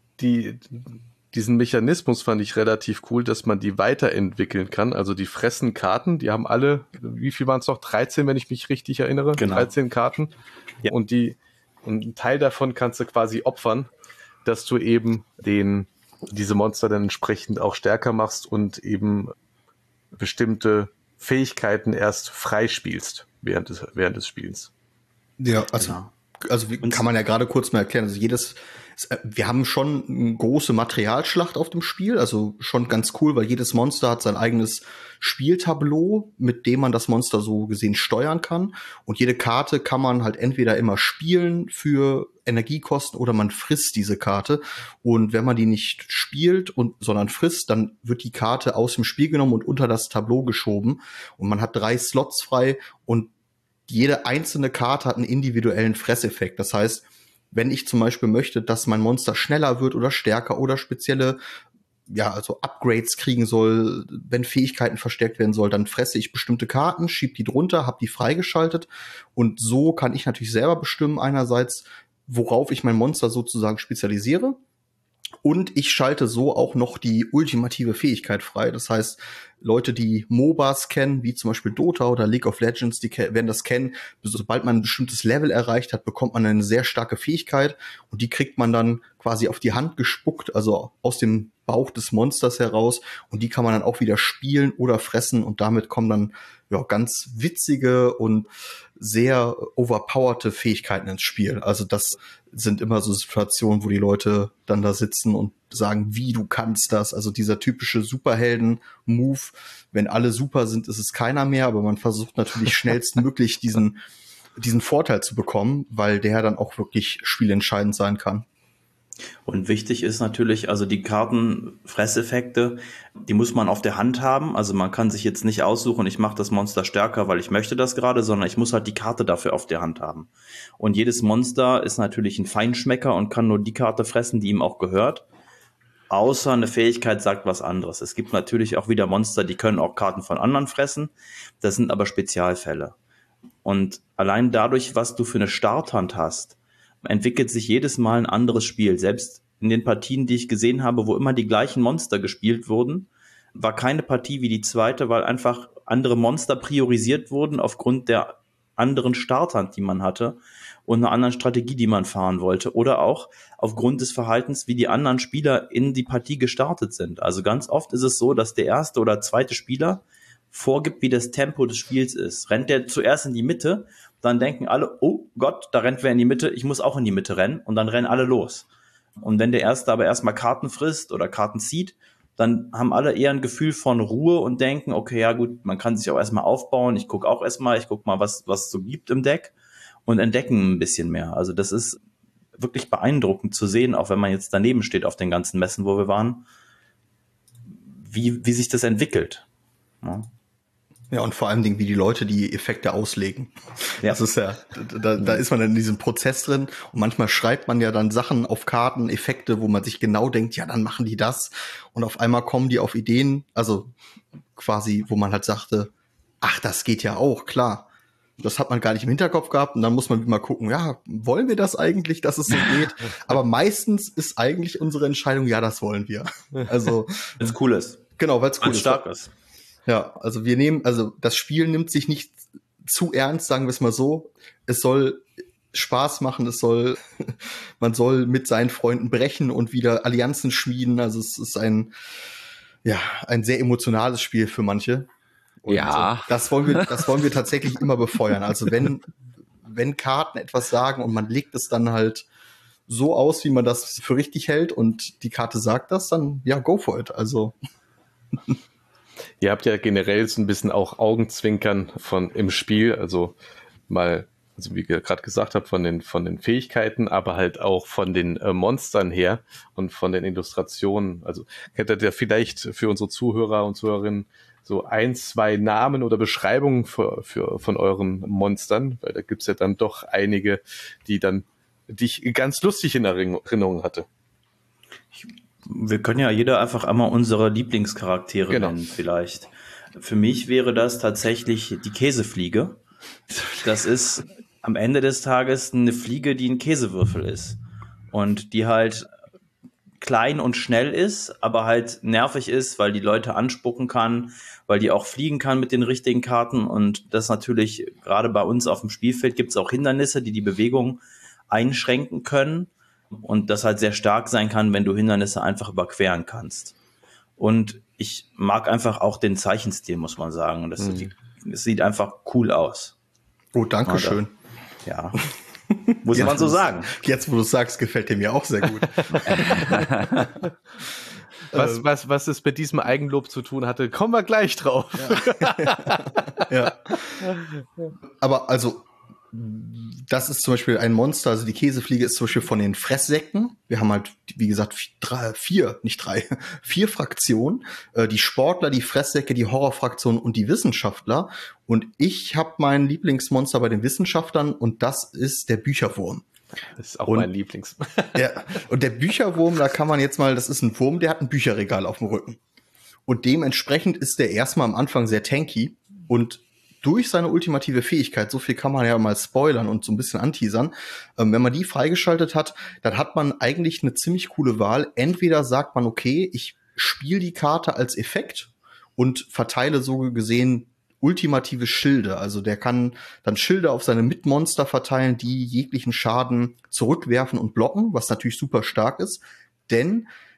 diesen Mechanismus fand ich relativ cool, dass man die weiterentwickeln kann. Also die fressen Karten, die haben alle, wie viel waren es noch? 13, wenn ich mich richtig erinnere.
Genau.
13 Karten. Ja. Und einen Teil davon kannst du quasi opfern, dass du eben diese Monster dann entsprechend auch stärker machst und eben bestimmte Fähigkeiten erst freispielst während des Spiels.
Ja, also kann man ja gerade kurz mal erklären. Also wir haben schon eine große Materialschlacht auf dem Spiel, also schon ganz cool, weil jedes Monster hat sein eigenes Spieltableau, mit dem man das Monster so gesehen steuern kann. Und jede Karte kann man halt entweder immer spielen für Energiekosten oder man frisst diese Karte. Und wenn man die nicht spielt sondern frisst, dann wird die Karte aus dem Spiel genommen und unter das Tableau geschoben. Und man hat 3 Slots frei und jede einzelne Karte hat einen individuellen Fresseffekt. Das heißt, wenn ich zum Beispiel möchte, dass mein Monster schneller wird oder stärker oder spezielle, also Upgrades kriegen soll, wenn Fähigkeiten verstärkt werden soll, dann fresse ich bestimmte Karten, schieb die drunter, hab die freigeschaltet und so kann ich natürlich selber bestimmen einerseits, worauf ich mein Monster sozusagen spezialisiere. Und ich schalte so auch noch die ultimative Fähigkeit frei. Das heißt, Leute, die MOBAs kennen, wie zum Beispiel Dota oder League of Legends, die werden das kennen. Sobald man ein bestimmtes Level erreicht hat, bekommt man eine sehr starke Fähigkeit. Und die kriegt man dann quasi auf die Hand gespuckt, also aus dem Bauch des Monsters heraus und die kann man dann auch wieder spielen oder fressen und damit kommen dann ganz witzige und sehr overpowerte Fähigkeiten ins Spiel. Also das sind immer so Situationen, wo die Leute dann da sitzen und sagen, wie, du kannst das. Also dieser typische Superhelden-Move, wenn alle super sind, ist es keiner mehr, aber man versucht natürlich schnellstmöglich diesen Vorteil zu bekommen, weil der dann auch wirklich spielentscheidend sein kann.
Und wichtig ist natürlich, also die Kartenfresseffekte, die muss man auf der Hand haben. Also man kann sich jetzt nicht aussuchen, ich mache das Monster stärker, weil ich möchte das gerade, sondern ich muss halt die Karte dafür auf der Hand haben. Und jedes Monster ist natürlich ein Feinschmecker und kann nur die Karte fressen, die ihm auch gehört. Außer eine Fähigkeit sagt was anderes. Es gibt natürlich auch wieder Monster, die können auch Karten von anderen fressen. Das sind aber Spezialfälle. Und allein dadurch, was du für eine Starthand hast, entwickelt sich jedes Mal ein anderes Spiel. Selbst in den Partien, die ich gesehen habe, wo immer die gleichen Monster gespielt wurden, war keine Partie wie die zweite, weil einfach andere Monster priorisiert wurden aufgrund der anderen Starthand, die man hatte und einer anderen Strategie, die man fahren wollte oder auch aufgrund des Verhaltens, wie die anderen Spieler in die Partie gestartet sind. Also ganz oft ist es so, dass der erste oder zweite Spieler vorgibt, wie das Tempo des Spiels ist. Rennt der zuerst in die Mitte, dann denken alle, oh Gott, da rennt wer in die Mitte, ich muss auch in die Mitte rennen und dann rennen alle los. Und wenn der Erste aber erstmal Karten frisst oder Karten zieht, dann haben alle eher ein Gefühl von Ruhe und denken, okay, ja gut, man kann sich auch erstmal aufbauen, ich gucke mal, was es so gibt im Deck und entdecken ein bisschen mehr. Also das ist wirklich beeindruckend zu sehen, auch wenn man jetzt daneben steht auf den ganzen Messen, wo wir waren, wie sich das entwickelt. Ja.
Ja, und vor allem, wie die Leute die Effekte auslegen.
Ja.
Das ist ja, da ist man in diesem Prozess drin und manchmal schreibt man ja dann Sachen auf Karten, Effekte, wo man sich genau denkt, ja, dann machen die das und auf einmal kommen die auf Ideen, also quasi, wo man halt sagte, ach, das geht ja auch, klar. Das hat man gar nicht im Hinterkopf gehabt und dann muss man mal gucken, ja, wollen wir das eigentlich, dass es so geht? Aber meistens ist eigentlich unsere Entscheidung, ja, das wollen wir. Also,
weil es cool ist.
Genau, weil es cool ist.
Stark ist.
Ja, also das Spiel nimmt sich nicht zu ernst, sagen wir es mal so. Es soll Spaß machen, man soll mit seinen Freunden brechen und wieder Allianzen schmieden. Also es ist ein sehr emotionales Spiel für manche. Und das wollen wir tatsächlich immer befeuern. Also wenn Karten etwas sagen und man legt es dann halt so aus, wie man das für richtig hält und die Karte sagt das, dann ja, go for it. Also
ihr habt ja generell so ein bisschen auch Augenzwinkern im Spiel, also wie ihr gerade gesagt habt, von den Fähigkeiten, aber halt auch von den Monstern her und von den Illustrationen. Also hättet ihr vielleicht für unsere Zuhörer und Zuhörerinnen so 1, 2 Namen oder Beschreibungen von euren Monstern, weil da gibt's ja dann doch einige, die ich ganz lustig in Erinnerung hatte.
Wir können ja jeder einfach einmal unsere Lieblingscharaktere nennen vielleicht. Für mich wäre das tatsächlich die Käsefliege. Das ist am Ende des Tages eine Fliege, die ein Käsewürfel ist. Und die halt klein und schnell ist, aber halt nervig ist, weil die Leute anspucken kann, weil die auch fliegen kann mit den richtigen Karten. Und das natürlich, gerade bei uns auf dem Spielfeld gibt es auch Hindernisse, die Bewegung einschränken können. Und das halt sehr stark sein kann, wenn du Hindernisse einfach überqueren kannst. Und ich mag einfach auch den Zeichenstil, muss man sagen. Es sieht einfach cool aus.
Oh, danke schön.
Ja, muss man so sagen.
Jetzt, wo du sagst, gefällt dir mir auch sehr gut.
Was es mit diesem Eigenlob zu tun hatte, kommen wir gleich drauf.
Ja. Aber also, das ist zum Beispiel ein Monster, also die Käsefliege ist zum Beispiel von den Fresssäcken. Wir haben halt, wie gesagt, 4 Fraktionen. Die Sportler, die Fresssäcke, die Horrorfraktion und die Wissenschaftler. Und ich habe mein Lieblingsmonster bei den Wissenschaftlern und das ist der Bücherwurm.
Das ist auch mein Lieblings.
Ja, und der Bücherwurm, da kann man jetzt mal, das ist ein Wurm, der hat ein Bücherregal auf dem Rücken. Und dementsprechend ist der erstmal am Anfang sehr tanky und durch seine ultimative Fähigkeit, so viel kann man ja mal spoilern und so ein bisschen anteasern, wenn man die freigeschaltet hat, dann hat man eigentlich eine ziemlich coole Wahl. Entweder sagt man, okay, ich spiele die Karte als Effekt und verteile so gesehen ultimative Schilde. Also der kann dann Schilde auf seine Mitmonster verteilen, die jeglichen Schaden zurückwerfen und blocken, was natürlich super stark ist. Denn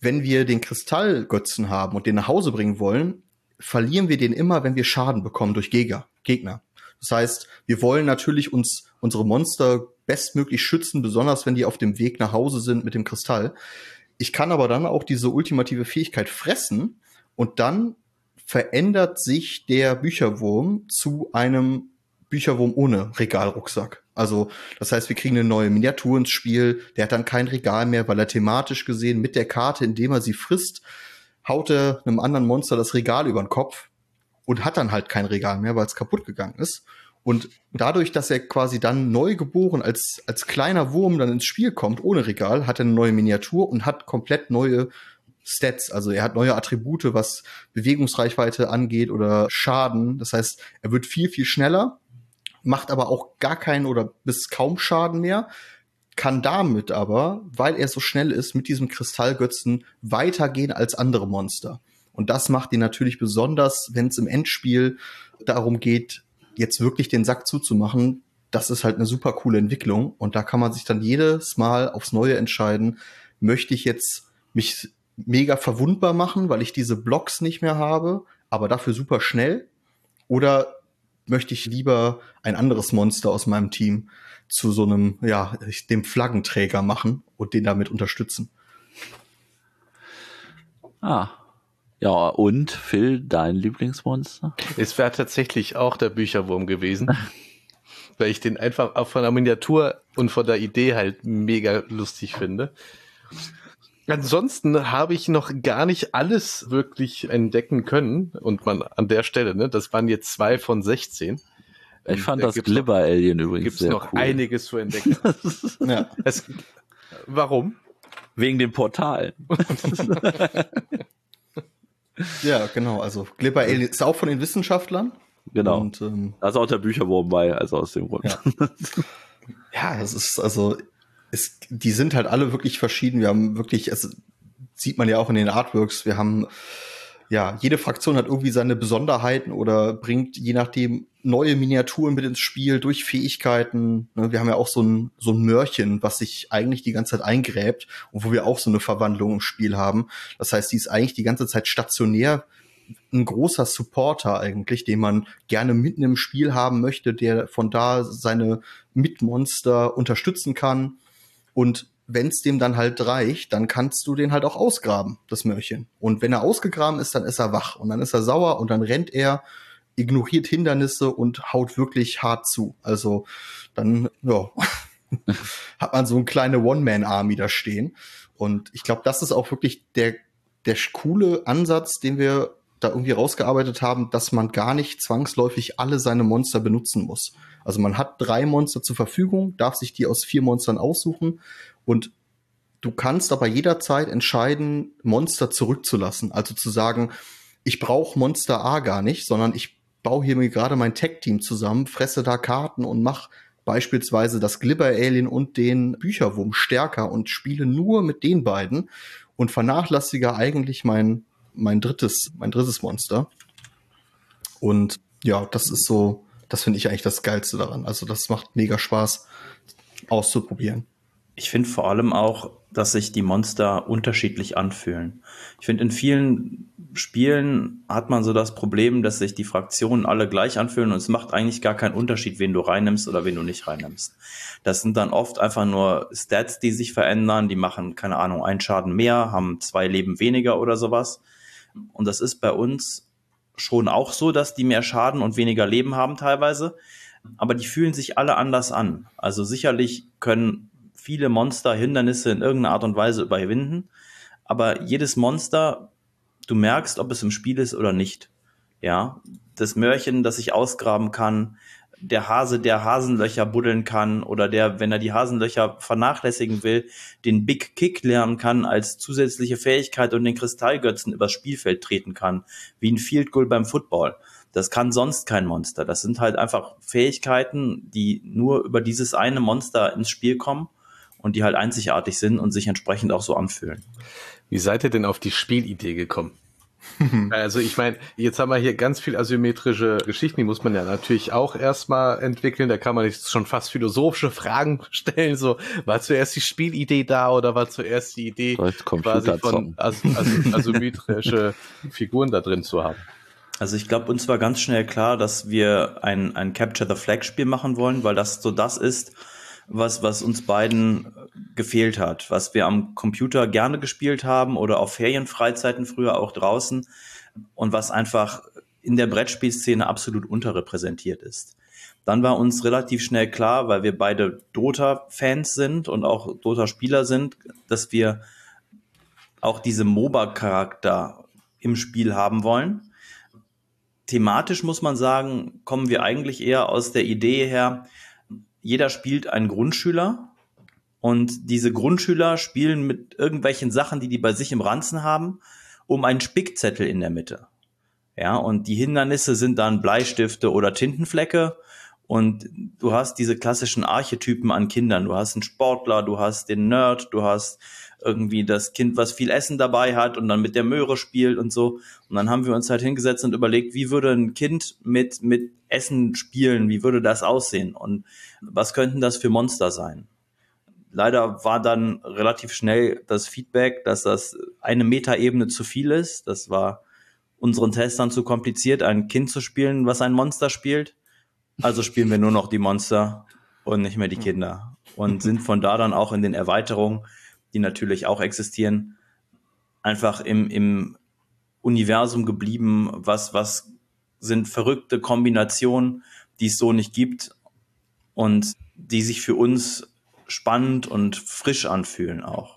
wenn wir den Kristallgötzen haben und den nach Hause bringen wollen, verlieren wir den immer, wenn wir Schaden bekommen durch Gegner. Das heißt, wir wollen natürlich unsere Monster bestmöglich schützen, besonders wenn die auf dem Weg nach Hause sind mit dem Kristall. Ich kann aber dann auch diese ultimative Fähigkeit fressen und dann verändert sich der Bücherwurm zu einem Bücherwurm ohne Regalrucksack. Also das heißt, wir kriegen eine neue Miniatur ins Spiel, der hat dann kein Regal mehr, weil er thematisch gesehen mit der Karte, indem er sie frisst, haut er einem anderen Monster das Regal über den Kopf und hat dann halt kein Regal mehr, weil es kaputt gegangen ist. Und dadurch, dass er quasi dann neu geboren als kleiner Wurm dann ins Spiel kommt, ohne Regal, hat er eine neue Miniatur und hat komplett neue Stats. Also er hat neue Attribute, was Bewegungsreichweite angeht oder Schaden. Das heißt, er wird viel, viel schneller, macht aber auch gar keinen oder bis kaum Schaden mehr, kann damit aber, weil er so schnell ist, mit diesem Kristallgötzen weitergehen als andere Monster. Und das macht ihn natürlich besonders, wenn es im Endspiel darum geht, jetzt wirklich den Sack zuzumachen. Das ist halt eine super coole Entwicklung. Und da kann man sich dann jedes Mal aufs Neue entscheiden, möchte ich jetzt mich mega verwundbar machen, weil ich diese Blocks nicht mehr habe, aber dafür super schnell? Oder möchte ich lieber ein anderes Monster aus meinem Team zu so einem, ja, dem Flaggenträger machen und den damit unterstützen?
Ja, und Phil, dein Lieblingsmonster?
Es wäre tatsächlich auch der Bücherwurm gewesen, weil ich den einfach auch von der Miniatur und von der Idee halt mega lustig finde. Ansonsten habe ich noch gar nicht alles wirklich entdecken können und man an der Stelle, ne, das waren jetzt 2 von 16.
Ich fand das Glibber-Alien übrigens sehr
noch
cool.
Einiges zu entdecken.
Ja.
Warum?
Wegen den Portalen.
Ja, genau. Also Glibber Alien ist auch von den Wissenschaftlern.
Genau.
Und,
da ist auch der Bücherwurm bei, also aus dem Grund.
Ja, das ist also, die sind halt alle wirklich verschieden. Wir haben wirklich, es sieht man ja auch in den Artworks, wir haben, ja, jede Fraktion hat irgendwie seine Besonderheiten oder bringt je nachdem neue Miniaturen mit ins Spiel durch Fähigkeiten. Wir haben ja auch so ein Mörchen, was sich eigentlich die ganze Zeit eingräbt und wo wir auch so eine Verwandlung im Spiel haben. Das heißt, die ist eigentlich die ganze Zeit stationär, ein großer Supporter eigentlich, den man gerne mitten im Spiel haben möchte, der von da seine Mitmonster unterstützen kann. Und wenn es dem dann halt reicht, dann kannst du den halt auch ausgraben, das Mörchen. Und wenn er ausgegraben ist, dann ist er wach und dann ist er sauer und dann rennt er, ignoriert Hindernisse und haut wirklich hart zu. Also dann, ja, hat man so eine kleine One-Man-Army da stehen. Und ich glaube, das ist auch wirklich der coole Ansatz, den wir da irgendwie rausgearbeitet haben, dass man gar nicht zwangsläufig alle seine Monster benutzen muss. Also man hat 3 Monster zur Verfügung, darf sich die aus 4 Monstern aussuchen und du kannst aber jederzeit entscheiden, Monster zurückzulassen. Also zu sagen, ich brauche Monster A gar nicht, sondern ich baue hier mir gerade mein Tech-Team zusammen, fresse da Karten und mache beispielsweise das Glibber-Alien und den Bücherwurm stärker und spiele nur mit den beiden und vernachlässige eigentlich mein drittes Monster. Und ja, das ist so, das finde ich eigentlich das Geilste daran. Also das macht mega Spaß auszuprobieren.
Ich finde vor allem auch, dass sich die Monster unterschiedlich anfühlen. Ich finde, in vielen Spielen hat man so das Problem, dass sich die Fraktionen alle gleich anfühlen und es macht eigentlich gar keinen Unterschied, wen du reinnimmst oder wen du nicht reinnimmst. Das sind dann oft einfach nur Stats, die sich verändern, die machen, keine Ahnung, 1 Schaden mehr, haben 2 Leben weniger oder sowas. Und das ist bei uns schon auch so, dass die mehr Schaden und weniger Leben haben teilweise. Aber die fühlen sich alle anders an. Also sicherlich können viele Monster Hindernisse in irgendeiner Art und Weise überwinden. Aber jedes Monster, du merkst, ob es im Spiel ist oder nicht. Ja, das Mörchen, das sich ausgraben kann, der Hase, der Hasenlöcher buddeln kann oder der, wenn er die Hasenlöcher vernachlässigen will, den Big Kick lernen kann als zusätzliche Fähigkeit und den Kristallgötzen übers Spielfeld treten kann, wie ein Field Goal beim Football. Das kann sonst kein Monster. Das sind halt einfach Fähigkeiten, die nur über dieses eine Monster ins Spiel kommen und die halt einzigartig sind und sich entsprechend auch so anfühlen.
Wie seid ihr denn auf die Spielidee gekommen? Also ich meine, jetzt haben wir hier ganz viel asymmetrische Geschichten, die muss man ja natürlich auch erstmal entwickeln. Da kann man jetzt schon fast philosophische Fragen stellen. So, war zuerst die Spielidee da oder war zuerst die Idee, quasi von asymmetrische Figuren da drin zu haben?
Also ich glaube, uns war ganz schnell klar, dass wir ein Capture the Flag Spiel machen wollen, weil das so das ist, was uns beiden gefehlt hat, was wir am Computer gerne gespielt haben oder auf Ferienfreizeiten früher auch draußen und was einfach in der Brettspielszene absolut unterrepräsentiert ist. Dann war uns relativ schnell klar, weil wir beide Dota-Fans sind und auch Dota-Spieler sind, dass wir auch diese MOBA-Charakter im Spiel haben wollen. Thematisch muss man sagen, kommen wir eigentlich eher aus der Idee her, jeder spielt einen Grundschüler und diese Grundschüler spielen mit irgendwelchen Sachen, die bei sich im Ranzen haben, um einen Spickzettel in der Mitte. Ja, und die Hindernisse sind dann Bleistifte oder Tintenflecke und du hast diese klassischen Archetypen an Kindern. Du hast einen Sportler, du hast den Nerd, du hast irgendwie das Kind, was viel Essen dabei hat und dann mit der Möhre spielt und so. Und dann haben wir uns halt hingesetzt und überlegt, wie würde ein Kind mit Essen spielen, wie würde das aussehen und was könnten das für Monster sein? Leider war dann relativ schnell das Feedback, dass das eine Metaebene zu viel ist. Das war unseren Testern zu kompliziert, ein Kind zu spielen, was ein Monster spielt. Also spielen wir nur noch die Monster und nicht mehr die Kinder. Und sind von da dann auch in den Erweiterungen, die natürlich auch existieren, einfach im Universum geblieben, was sind verrückte Kombinationen, die es so nicht gibt und die sich für uns spannend und frisch anfühlen auch.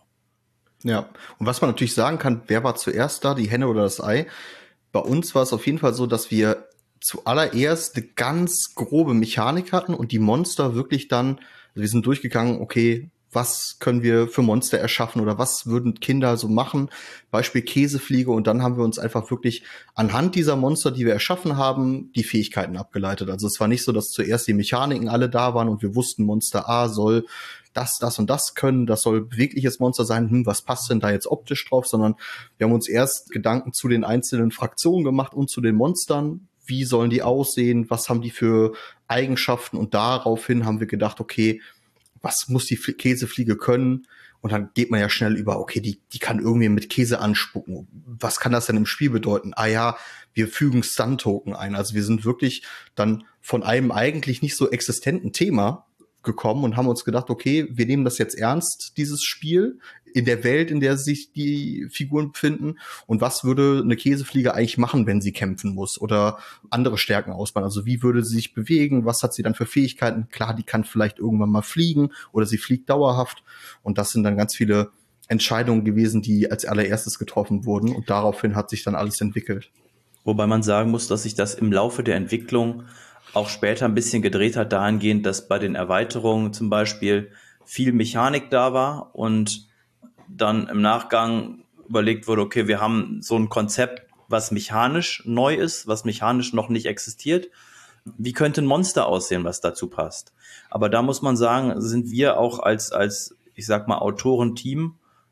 Ja, und was man natürlich sagen kann, wer war zuerst da, die Henne oder das Ei? Bei uns war es auf jeden Fall so, dass wir zuallererst eine ganz grobe Mechanik hatten und die Monster wirklich dann, also wir sind durchgegangen, okay, was können wir für Monster erschaffen oder was würden Kinder so machen? Beispiel Käsefliege, und dann haben wir uns einfach wirklich anhand dieser Monster, die wir erschaffen haben, die Fähigkeiten abgeleitet. Also es war nicht so, dass zuerst die Mechaniken alle da waren und wir wussten, Monster A soll das und das können, das soll bewegliches Monster sein, was passt denn da jetzt optisch drauf, sondern wir haben uns erst Gedanken zu den einzelnen Fraktionen gemacht und zu den Monstern. Wie sollen die aussehen? Was haben die für Eigenschaften? Und daraufhin haben wir gedacht, okay, was muss die Käsefliege können? Und dann geht man ja schnell über, okay, die kann irgendwie mit Käse anspucken. Was kann das denn im Spiel bedeuten? Ah ja, wir fügen Stun-Token ein. Also wir sind wirklich dann von einem eigentlich nicht so existenten Thema gekommen und haben uns gedacht, okay, wir nehmen das jetzt ernst, dieses Spiel, in der Welt, in der sich die Figuren befinden. Und was würde eine Käsefliege eigentlich machen, wenn sie kämpfen muss oder andere Stärken ausbauen? Also wie würde sie sich bewegen? Was hat sie dann für Fähigkeiten? Klar, die kann vielleicht irgendwann mal fliegen oder sie fliegt dauerhaft. Und das sind dann ganz viele Entscheidungen gewesen, die als allererstes getroffen wurden. Und daraufhin hat sich dann alles entwickelt.
Wobei man sagen muss, dass sich das im Laufe der Entwicklung auch später ein bisschen gedreht hat, dahingehend, dass bei den Erweiterungen zum Beispiel viel Mechanik da war und dann im Nachgang überlegt wurde, okay, wir haben so ein Konzept, was mechanisch neu ist, was mechanisch noch nicht existiert. Wie könnte ein Monster aussehen, was dazu passt? Aber da muss man sagen, sind wir auch als ich sag mal, Autorenteam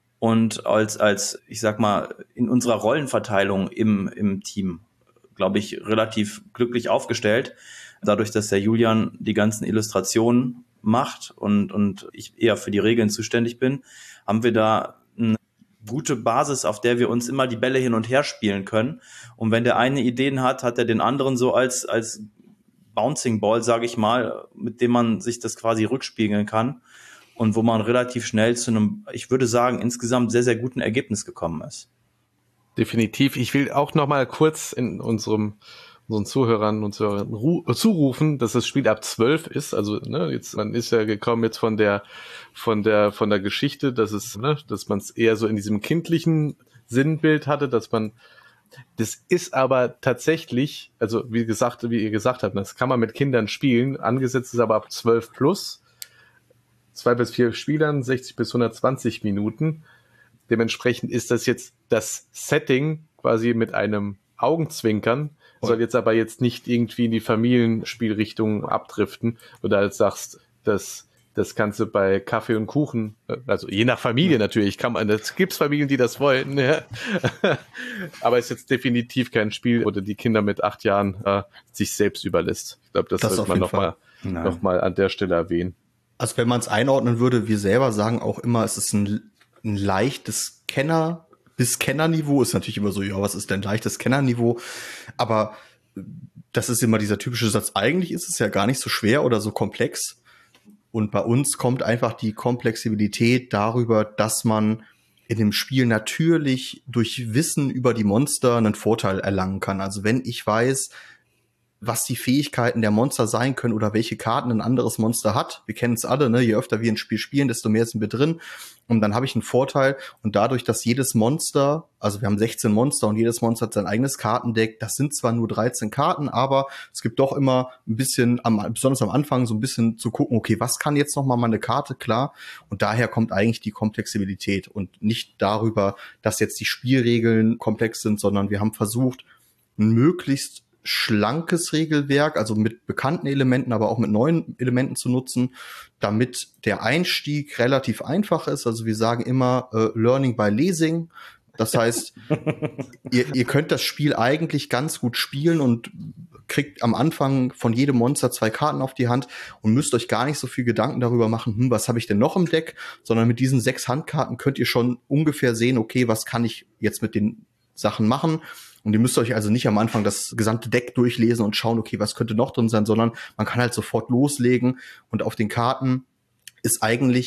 und als ich sag mal, in unserer Rollenverteilung im Team, glaube ich, relativ glücklich aufgestellt. Dadurch, dass der Julian die ganzen Illustrationen macht und ich eher für die Regeln zuständig bin, haben wir da eine gute Basis, auf der wir uns immer die Bälle hin und her spielen können. Und wenn der eine Ideen hat, hat er den anderen so als Bouncing Ball, sage ich mal, mit dem man sich das quasi rückspiegeln kann und wo man relativ schnell zu einem, ich würde sagen, insgesamt sehr, sehr guten Ergebnis gekommen ist.
Definitiv. Ich will auch noch mal kurz in unseren Zuhörern und Zuhörern zurufen, dass das Spiel ab 12 ist. Also jetzt man ist ja gekommen jetzt von der Geschichte, dass man es eher so in diesem kindlichen Sinnbild hatte, das ist aber tatsächlich, also wie ihr gesagt habt, das kann man mit Kindern spielen. Angesetzt ist aber ab 12 plus 2 bis 4 Spielern, 60 bis 120 Minuten. Dementsprechend ist das jetzt das Setting quasi mit einem Augenzwinkern, soll jetzt aber jetzt nicht irgendwie in die Familienspielrichtung abdriften, oder als sagst, dass Das kannst du bei Kaffee und Kuchen, also je nach Familie natürlich, es gibt Familien, die das wollen, ja. Aber es ist jetzt definitiv kein Spiel, wo die Kinder mit 8 Jahren sich selbst überlässt. Ich glaube, das sollte man noch mal an der Stelle erwähnen.
Also wenn man es einordnen würde, wir selber sagen auch immer, es ist ein leichtes Kenner- bis Kennerniveau. Ist natürlich immer so, ja, was ist denn leichtes Kennerniveau? Aber das ist immer dieser typische Satz, eigentlich ist es ja gar nicht so schwer oder so komplex. Und bei uns kommt einfach die Komplexibilität darüber, dass man in dem Spiel natürlich durch Wissen über die Monster einen Vorteil erlangen kann. Also wenn ich weiß, was die Fähigkeiten der Monster sein können oder welche Karten ein anderes Monster hat. Wir kennen es alle, ne? Je öfter wir ein Spiel spielen, desto mehr sind wir drin. Und dann habe ich einen Vorteil. Und dadurch, dass jedes Monster, also wir haben 16 Monster und jedes Monster hat sein eigenes Kartendeck. Das sind zwar nur 13 Karten, aber es gibt doch immer ein bisschen, besonders am Anfang, so ein bisschen zu gucken, okay, was kann jetzt noch mal meine Karte? Klar. Und daher kommt eigentlich die Komplexibilität und nicht darüber, dass jetzt die Spielregeln komplex sind, sondern wir haben versucht, ein möglichst schlankes Regelwerk, also mit bekannten Elementen, aber auch mit neuen Elementen zu nutzen, damit der Einstieg relativ einfach ist. Also wir sagen immer Learning by Losing. Das heißt, ihr könnt das Spiel eigentlich ganz gut spielen und kriegt am Anfang von jedem Monster 2 Karten auf die Hand und müsst euch gar nicht so viel Gedanken darüber machen, was habe ich denn noch im Deck, sondern mit diesen 6 Handkarten könnt ihr schon ungefähr sehen, okay, was kann ich jetzt mit den Sachen machen. Und ihr müsst euch also nicht am Anfang das gesamte Deck durchlesen und schauen, okay, was könnte noch drin sein, sondern man kann halt sofort loslegen und auf den Karten ist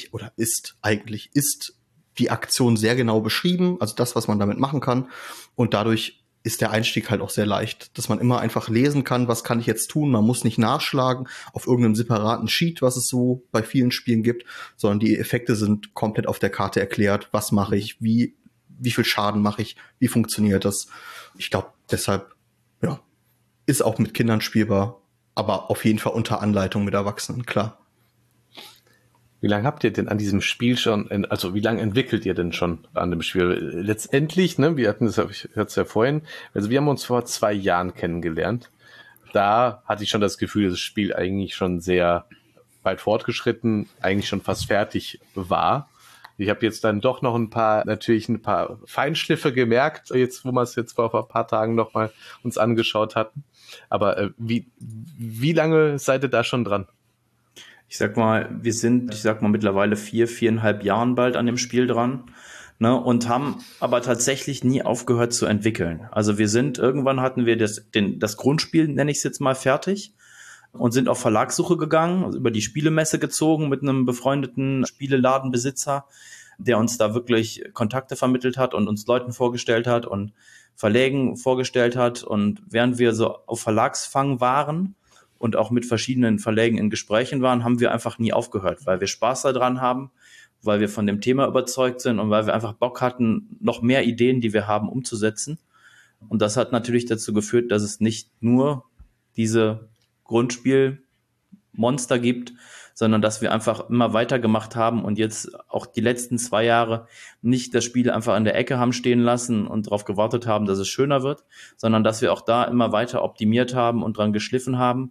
die Aktion sehr genau beschrieben, also das, was man damit machen kann. Und dadurch ist der Einstieg halt auch sehr leicht, dass man immer einfach lesen kann, was kann ich jetzt tun. Man muss nicht nachschlagen auf irgendeinem separaten Sheet, was es so bei vielen Spielen gibt, sondern die Effekte sind komplett auf der Karte erklärt. Was mache ich, wie viel Schaden mache ich, wie funktioniert das? Ich glaube, deshalb, ja, ist auch mit Kindern spielbar, aber auf jeden Fall unter Anleitung mit Erwachsenen, klar.
Wie lange habt ihr denn an diesem Spiel schon, also wie lange entwickelt ihr denn schon an dem Spiel? Letztendlich, ne, wir hatten das, ich hatte es ja vorhin, also wir haben uns vor 2 Jahren kennengelernt. Da hatte ich schon das Gefühl, dass das Spiel eigentlich schon sehr weit fortgeschritten, eigentlich schon fast fertig war. Ich habe jetzt dann doch noch ein paar Feinschliffe gemerkt, jetzt, wo wir es jetzt vor ein paar Tagen nochmal uns angeschaut hatten. Aber wie lange seid ihr da schon dran?
Ich sag mal, wir sind, mittlerweile 4,5 Jahren bald an dem Spiel dran, ne, und haben aber tatsächlich nie aufgehört zu entwickeln. Also irgendwann hatten wir das Grundspiel, nenne ich es jetzt mal, fertig und sind auf Verlagssuche gegangen, also über die Spielemesse gezogen mit einem befreundeten Spieleladenbesitzer, der uns da wirklich Kontakte vermittelt hat und uns Leuten vorgestellt hat und Verlägen vorgestellt hat. Und während wir so auf Verlagsfang waren und auch mit verschiedenen Verlägen in Gesprächen waren, haben wir einfach nie aufgehört, weil wir Spaß daran haben, weil wir von dem Thema überzeugt sind und weil wir einfach Bock hatten, noch mehr Ideen, die wir haben, umzusetzen. Und das hat natürlich dazu geführt, dass es nicht nur diese Grundspielmonster gibt, sondern dass wir einfach immer weitergemacht haben und jetzt auch die letzten 2 Jahre nicht das Spiel einfach in der Ecke haben stehen lassen und darauf gewartet haben, dass es schöner wird, sondern dass wir auch da immer weiter optimiert haben und dran geschliffen haben,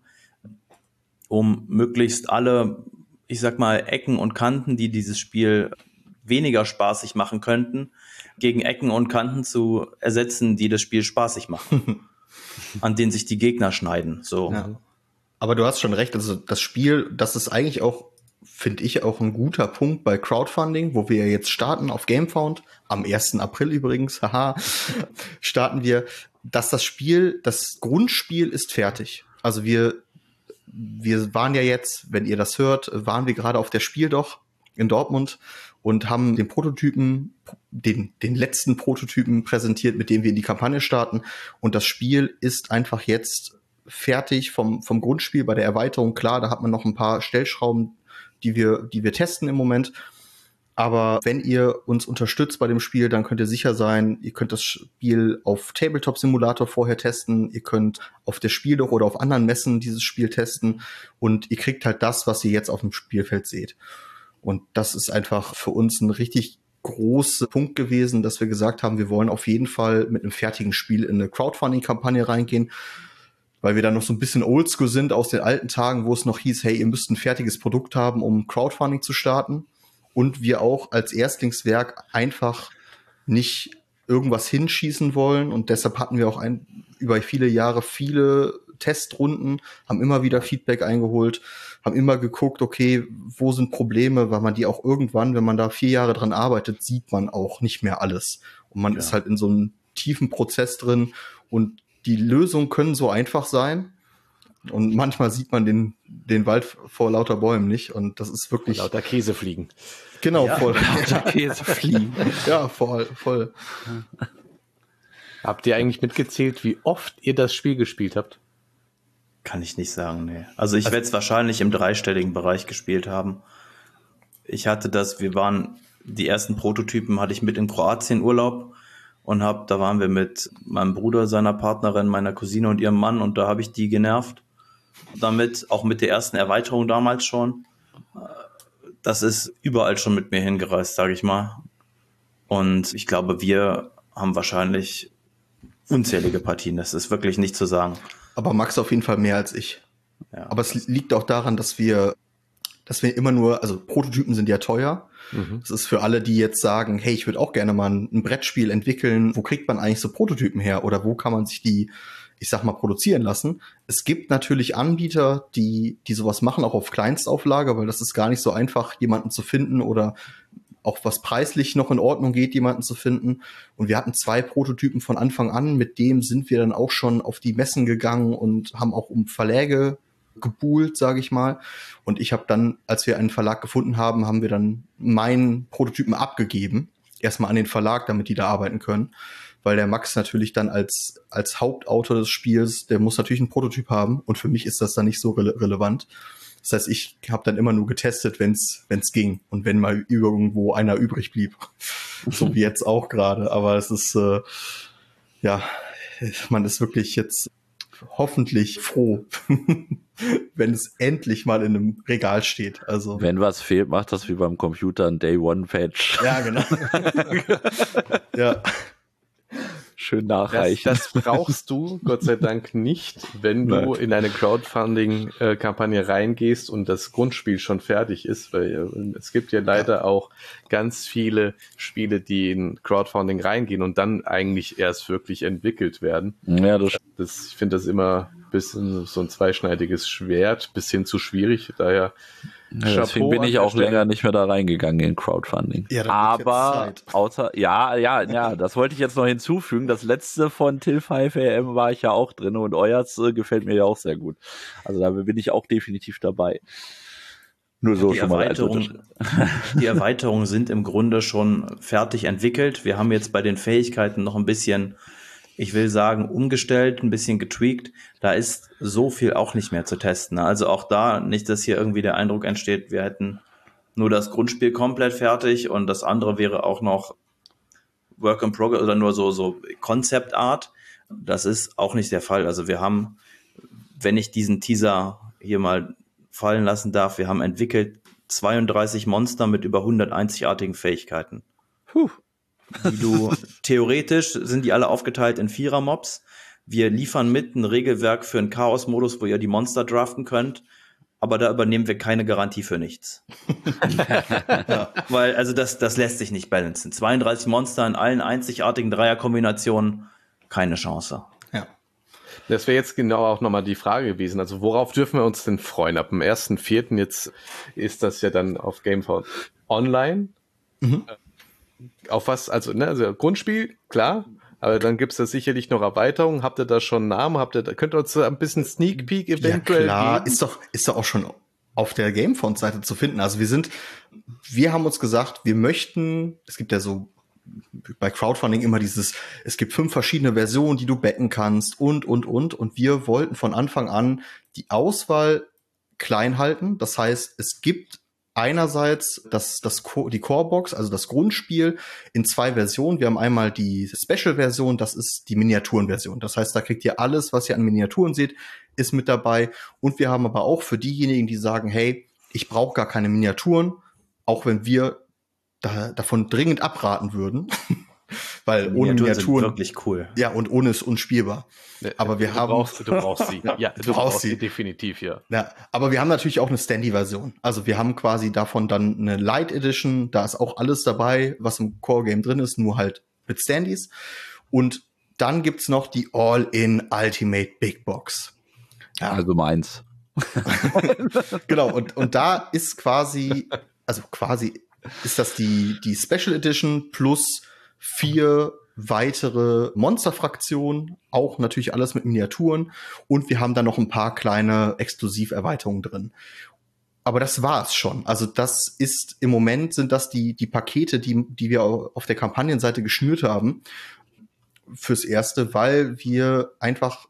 um möglichst alle, ich sag mal, Ecken und Kanten, die dieses Spiel weniger spaßig machen könnten, gegen Ecken und Kanten zu ersetzen, die das Spiel spaßig machen, an denen sich die Gegner schneiden. So.
Ja. Aber du hast schon recht, also das Spiel, das ist eigentlich auch, finde ich, auch ein guter Punkt bei Crowdfunding, wo wir jetzt starten auf GameFound, am 1. April übrigens, starten wir, dass das Grundspiel ist fertig. Also wir waren ja jetzt, wenn ihr das hört, waren wir gerade auf der Spieldoch in Dortmund und haben den Prototypen, den letzten Prototypen präsentiert, mit dem wir in die Kampagne starten. Und das Spiel ist einfach jetzt fertig vom Grundspiel bei der Erweiterung. Klar, da hat man noch ein paar Stellschrauben, die wir testen im Moment. Aber wenn ihr uns unterstützt bei dem Spiel, dann könnt ihr sicher sein, ihr könnt das Spiel auf Tabletop Simulator vorher testen, ihr könnt auf der Spieldoch oder auf anderen Messen dieses Spiel testen und ihr kriegt halt das, was ihr jetzt auf dem Spielfeld seht. Und das ist einfach für uns ein richtig großer Punkt gewesen, dass wir gesagt haben, wir wollen auf jeden Fall mit einem fertigen Spiel in eine Crowdfunding-Kampagne reingehen, weil wir dann noch so ein bisschen oldschool sind aus den alten Tagen, wo es noch hieß, hey, ihr müsst ein fertiges Produkt haben, um Crowdfunding zu starten. Und wir auch als Erstlingswerk einfach nicht irgendwas hinschießen wollen. Und deshalb hatten wir auch über viele Jahre viele Testrunden, haben immer wieder Feedback eingeholt, haben immer geguckt, okay, wo sind Probleme, weil man die auch irgendwann, wenn man da 4 Jahre dran arbeitet, sieht man auch nicht mehr alles. Und man ist halt in so einem tiefen Prozess drin und die Lösungen können so einfach sein. Und manchmal sieht man den Wald vor lauter Bäumen nicht. Und das ist wirklich...
Lauter Käsefliegen.
Genau, voll.
Lauter Käsefliegen.
Ja, voll.
Habt ihr eigentlich mitgezählt, wie oft ihr das Spiel gespielt habt?
Kann ich nicht sagen, nee. Also ich werde es wahrscheinlich im 3-stelligen Bereich gespielt haben. Ich hatte die ersten Prototypen hatte ich mit in Kroatien Urlaub und da waren wir mit meinem Bruder, seiner Partnerin, meiner Cousine und ihrem Mann und da habe ich die genervt. Damit, auch mit der ersten Erweiterung damals schon. Das ist überall schon mit mir hingereist, sage ich mal. Und ich glaube, wir haben wahrscheinlich unzählige Partien. Das ist wirklich nicht zu sagen.
Aber Max auf jeden Fall mehr als ich.
Ja.
Aber es liegt auch daran, dass wir immer nur, also Prototypen sind ja teuer. Das ist für alle, die jetzt sagen, hey, ich würde auch gerne mal ein Brettspiel entwickeln. Wo kriegt man eigentlich so Prototypen her? Oder wo kann man sich die, ich sag mal, produzieren lassen? Es gibt natürlich Anbieter, die sowas machen, auch auf Kleinstauflage, weil das ist gar nicht so einfach, jemanden zu finden oder auch was preislich noch in Ordnung geht, jemanden zu finden. Und wir hatten 2 Prototypen von Anfang an, mit dem sind wir dann auch schon auf die Messen gegangen und haben auch um Verläge gebuhlt, sage ich mal. Und ich habe dann, als wir einen Verlag gefunden haben, haben wir dann meinen Prototypen abgegeben, erstmal an den Verlag, damit die da arbeiten können. Weil der Max natürlich dann als Hauptautor des Spiels, der muss natürlich einen Prototyp haben. Und für mich ist das dann nicht so relevant. Das heißt, ich habe dann immer nur getestet, wenn's ging und wenn mal irgendwo einer übrig blieb. So wie jetzt auch gerade. Aber es ist, man ist wirklich jetzt hoffentlich froh, wenn es endlich mal in einem Regal steht. Also
wenn was fehlt, macht das wie beim Computer ein Day-One-Patch.
Ja, genau. Ja.
Schön nachreichen.
Das brauchst du, Gott sei Dank, nicht, wenn du in eine Crowdfunding-Kampagne reingehst und das Grundspiel schon fertig ist, weil es gibt ja leider auch ganz viele Spiele, die in Crowdfunding reingehen und dann eigentlich erst wirklich entwickelt werden.
Ja,
ich finde das immer ein bisschen so ein zweischneidiges Schwert, bisschen zu schwierig, daher
deswegen bin ich auch länger nicht mehr da reingegangen in Crowdfunding.
Ja,
aber das wollte ich jetzt noch hinzufügen. Das letzte von Till5am war ich ja auch drin und euers gefällt mir ja auch sehr gut. Also da bin ich auch definitiv dabei. Nur so schon mal als Unterschied.
Die Erweiterungen sind im Grunde schon fertig entwickelt. Wir haben jetzt bei den Fähigkeiten noch ein bisschen, ich will sagen, umgestellt, ein bisschen getweakt. Da ist so viel auch nicht mehr zu testen. Also auch da nicht, dass hier irgendwie der Eindruck entsteht, wir hätten nur das Grundspiel komplett fertig und das andere wäre auch noch Work in Progress oder nur so Concept Art. Das ist auch nicht der Fall. Also wir haben, wenn ich diesen Teaser hier mal fallen lassen darf, wir haben entwickelt 32 Monster mit über 100 einzigartigen Fähigkeiten. Theoretisch sind die alle aufgeteilt in 4er-Mobs. Wir liefern mit ein Regelwerk für einen Chaos-Modus, wo ihr die Monster draften könnt, aber da übernehmen wir keine Garantie für nichts. Weil, also das lässt sich nicht balancen. 32 Monster in allen einzigartigen Dreierkombinationen, keine Chance.
Ja.
Das wäre jetzt genau auch nochmal die Frage gewesen. Also worauf dürfen wir uns denn freuen? Ab dem 1.4. jetzt ist das ja dann auf GameFound online. Auf was, also Grundspiel, klar, aber dann gibt's da sicherlich noch Erweiterungen. Habt ihr da schon Namen? Könnt ihr uns da ein bisschen Sneak Peek eventuell
klar,
geben?
Ist doch auch schon auf der GameFound-Seite zu finden. Also wir haben uns gesagt, wir möchten, es gibt ja so bei Crowdfunding immer es gibt 5 verschiedene Versionen, die du backen kannst und wir wollten von Anfang an die Auswahl klein halten. Das heißt, es gibt einerseits die Core-Box, also das Grundspiel, in 2 Versionen. Wir haben einmal die Special-Version, das ist die Miniaturen-Version. Das heißt, da kriegt ihr alles, was ihr an Miniaturen seht, ist mit dabei. Und wir haben aber auch für diejenigen, die sagen, hey, ich brauche gar keine Miniaturen, auch wenn wir davon dringend abraten würden, weil ohne Miniaturen
sind wirklich cool.
Ja, und ohne ist unspielbar. Aber wir haben...
Du brauchst sie. Ja, du brauchst sie definitiv, ja.
Ja, aber wir haben natürlich auch eine Standy-Version. Also wir haben quasi davon dann eine Light Edition, da ist auch alles dabei, was im Core-Game drin ist, nur halt mit Standys. Und dann gibt's noch die All-in Ultimate Big Box.
Ja. Also meins.
Genau, und da ist quasi ist das die Special Edition plus 4 weitere Monsterfraktionen, auch natürlich alles mit Miniaturen, und wir haben da noch ein paar kleine Exklusiverweiterungen drin. Aber das war's schon. Also das ist im Moment sind das die Pakete, die wir auf der Kampagnenseite geschnürt haben fürs Erste, weil wir einfach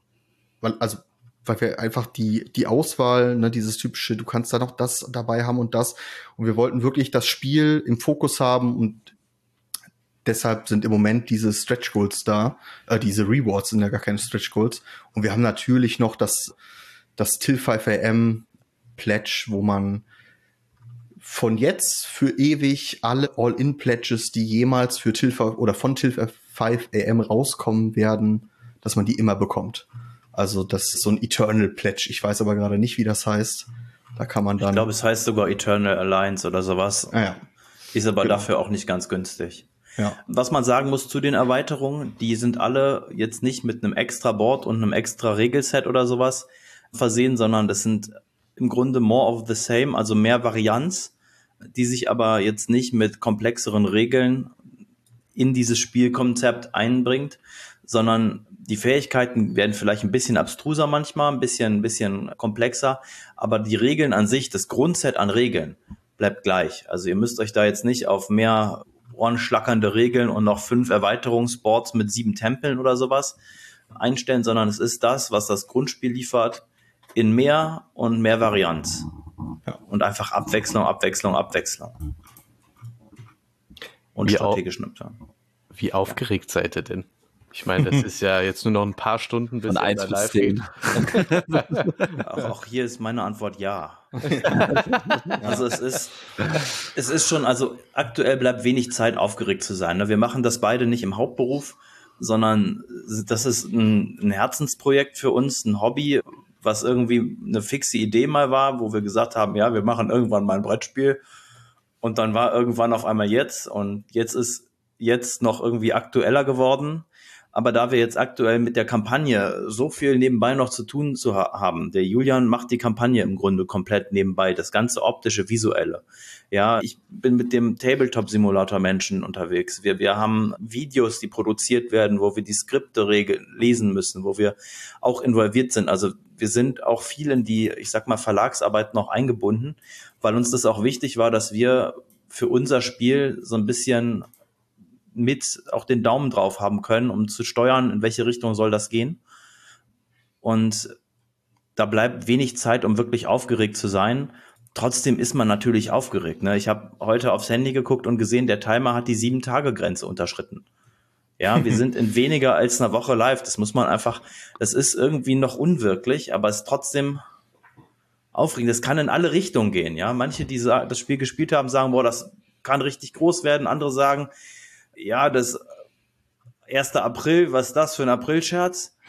die Auswahl, ne, dieses typische, du kannst da noch das dabei haben und das. Und wir wollten wirklich das Spiel im Fokus haben und deshalb sind im Moment diese Stretch Goals da. Diese Rewards sind ja gar keine Stretch Goals. Und wir haben natürlich noch das Till 5 AM Pledge, wo man von jetzt für ewig alle All-In-Pledges, die jemals für Till 5 oder von Till 5 AM rauskommen werden, dass man die immer bekommt. Also das ist so ein Eternal Pledge. Ich weiß aber gerade nicht, wie das heißt. Da kann man dann...
Ich glaube, es heißt sogar Eternal Alliance oder sowas.
Ja.
Ist aber dafür auch nicht ganz günstig.
Ja.
Was man sagen muss zu den Erweiterungen, die sind alle jetzt nicht mit einem extra Board und einem extra Regelset oder sowas versehen, sondern das sind im Grunde more of the same, also mehr Varianz, die sich aber jetzt nicht mit komplexeren Regeln in dieses Spielkonzept einbringt, sondern die Fähigkeiten werden vielleicht ein bisschen abstruser manchmal, ein bisschen komplexer, aber die Regeln an sich, das Grundset an Regeln bleibt gleich. Also ihr müsst euch da jetzt nicht auf mehr ohrenschlackernde Regeln und noch 5 Erweiterungsboards mit 7 Tempeln oder sowas einstellen, sondern es ist das, was das Grundspiel liefert, in mehr und mehr Varianz. Ja. Und einfach Abwechslung. Und strategischen Umgang.
Wie aufgeregt seid ihr denn? Ich meine, das ist ja jetzt nur noch ein paar Stunden bis
von 1 bis 10.
Auch hier ist meine Antwort ja. Also es ist schon, also aktuell bleibt wenig Zeit, aufgeregt zu sein. Wir machen das beide nicht im Hauptberuf, sondern das ist ein Herzensprojekt für uns, ein Hobby, was irgendwie eine fixe Idee mal war, wo wir gesagt haben, ja, wir machen irgendwann mal ein Brettspiel, und dann war irgendwann auf einmal jetzt, und jetzt ist jetzt noch irgendwie aktueller geworden. Aber da wir jetzt aktuell mit der Kampagne so viel nebenbei noch zu tun haben, der Julian macht die Kampagne im Grunde komplett nebenbei, das ganze optische, visuelle. Ja, ich bin mit dem Tabletop-Simulator-Menschen unterwegs. Wir haben Videos, die produziert werden, wo wir die Skripte lesen müssen, wo wir auch involviert sind. Also wir sind auch viel in die, ich sag mal, Verlagsarbeit noch eingebunden, weil uns das auch wichtig war, dass wir für unser Spiel so ein bisschen mit auch den Daumen drauf haben können, um zu steuern, in welche Richtung soll das gehen. Und da bleibt wenig Zeit, um wirklich aufgeregt zu sein. Trotzdem ist man natürlich aufgeregt. Ne? Ich habe heute aufs Handy geguckt und gesehen, der Timer hat die 7-Tage-Grenze unterschritten. Ja, wir sind in weniger als einer Woche live. Das muss man einfach, das ist irgendwie noch unwirklich, aber es ist trotzdem aufregend. Das kann in alle Richtungen gehen. Ja, manche, die das Spiel gespielt haben, sagen, boah, das kann richtig groß werden. Andere sagen, ja, das 1. April, was ist das für ein Aprilscherz?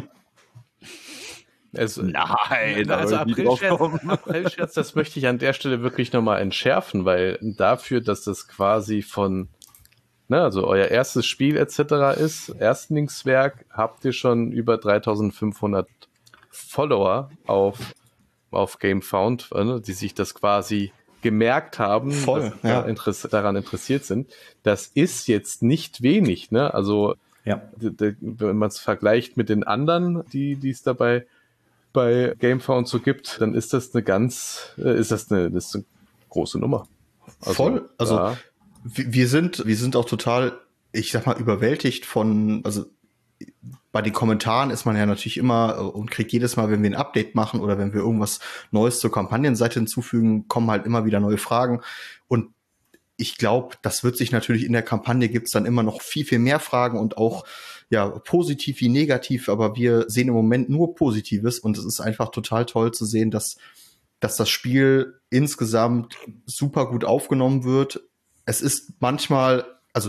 Nein,
also Aprilscherz, das möchte ich an der Stelle wirklich nochmal entschärfen, weil dafür, dass das quasi von, also euer erstes Spiel etc. ist, Erstlingswerk, habt ihr schon über 3500 Follower auf GameFound, die sich das quasi gemerkt haben, daran interessiert sind. Das ist jetzt nicht wenig, ne? Also wenn man es vergleicht mit den anderen, die es dabei bei GameFound so gibt, dann ist das eine große Nummer.
Also, voll. Also wir sind auch total, ich sag mal, überwältigt also bei den Kommentaren ist man ja natürlich immer und kriegt jedes Mal, wenn wir ein Update machen oder wenn wir irgendwas Neues zur Kampagnenseite hinzufügen, kommen halt immer wieder neue Fragen. Und ich glaube, das wird sich natürlich in der Kampagne, gibt's dann immer noch viel, viel mehr Fragen und auch positiv wie negativ. Aber wir sehen im Moment nur Positives und es ist einfach total toll zu sehen, dass das Spiel insgesamt super gut aufgenommen wird. Es ist manchmal, also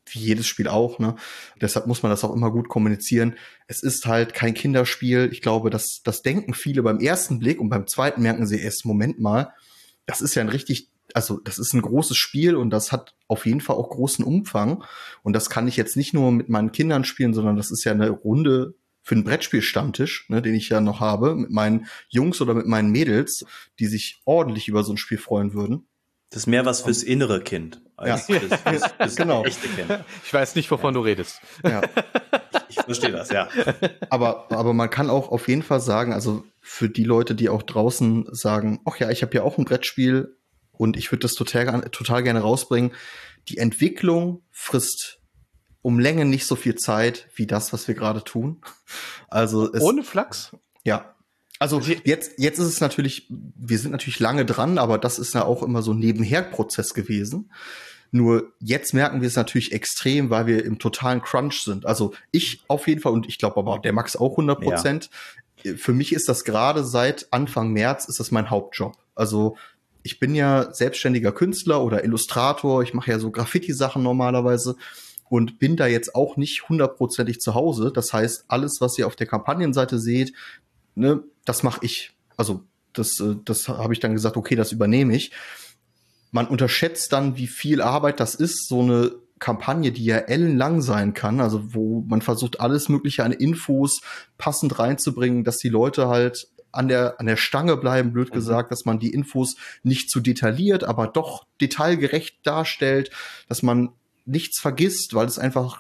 wie jedes Spiel auch, ne? Deshalb muss man das auch immer gut kommunizieren. Es ist halt kein Kinderspiel. Ich glaube, das denken viele beim ersten Blick und beim zweiten merken sie erst, Moment mal, das ist ja das ist ein großes Spiel und das hat auf jeden Fall auch großen Umfang. Und das kann ich jetzt nicht nur mit meinen Kindern spielen, sondern das ist ja eine Runde für einen Brettspielstammtisch, ne, den ich ja noch habe, mit meinen Jungs oder mit meinen Mädels, die sich ordentlich über so ein Spiel freuen würden.
Das ist mehr was fürs innere Kind. Als fürs
genau.
Echte Kind.
Ich weiß nicht, wovon du redest.
Ja.
Ich verstehe das, ja.
Aber man kann auch auf jeden Fall sagen, also für die Leute, die auch draußen sagen, ach ja, ich habe ja auch ein Brettspiel und ich würde das total gerne rausbringen, die Entwicklung frisst um Längen nicht so viel Zeit wie das, was wir gerade tun. Also
ohne Flachs?
Ja. Also jetzt ist es natürlich, wir sind natürlich lange dran, aber das ist ja auch immer so ein Nebenher-Prozess gewesen. Nur jetzt merken wir es natürlich extrem, weil wir im totalen Crunch sind. Also ich auf jeden Fall und ich glaube aber der Max auch 100%. Ja. Für mich ist das gerade seit Anfang März ist das mein Hauptjob. Also ich bin ja selbstständiger Künstler oder Illustrator. Ich mache ja so Graffiti-Sachen normalerweise und bin da jetzt auch nicht 100%ig zu Hause. Das heißt, alles, was ihr auf der Kampagnenseite seht, ne, das mache ich. Also das habe ich dann gesagt, okay, das übernehme ich. Man unterschätzt dann, wie viel Arbeit das ist, so eine Kampagne, die ja ellenlang sein kann, also wo man versucht, alles Mögliche an Infos passend reinzubringen, dass die Leute halt an der Stange bleiben, blöd gesagt, dass man die Infos nicht zu detailliert, aber doch detailgerecht darstellt, dass man nichts vergisst, weil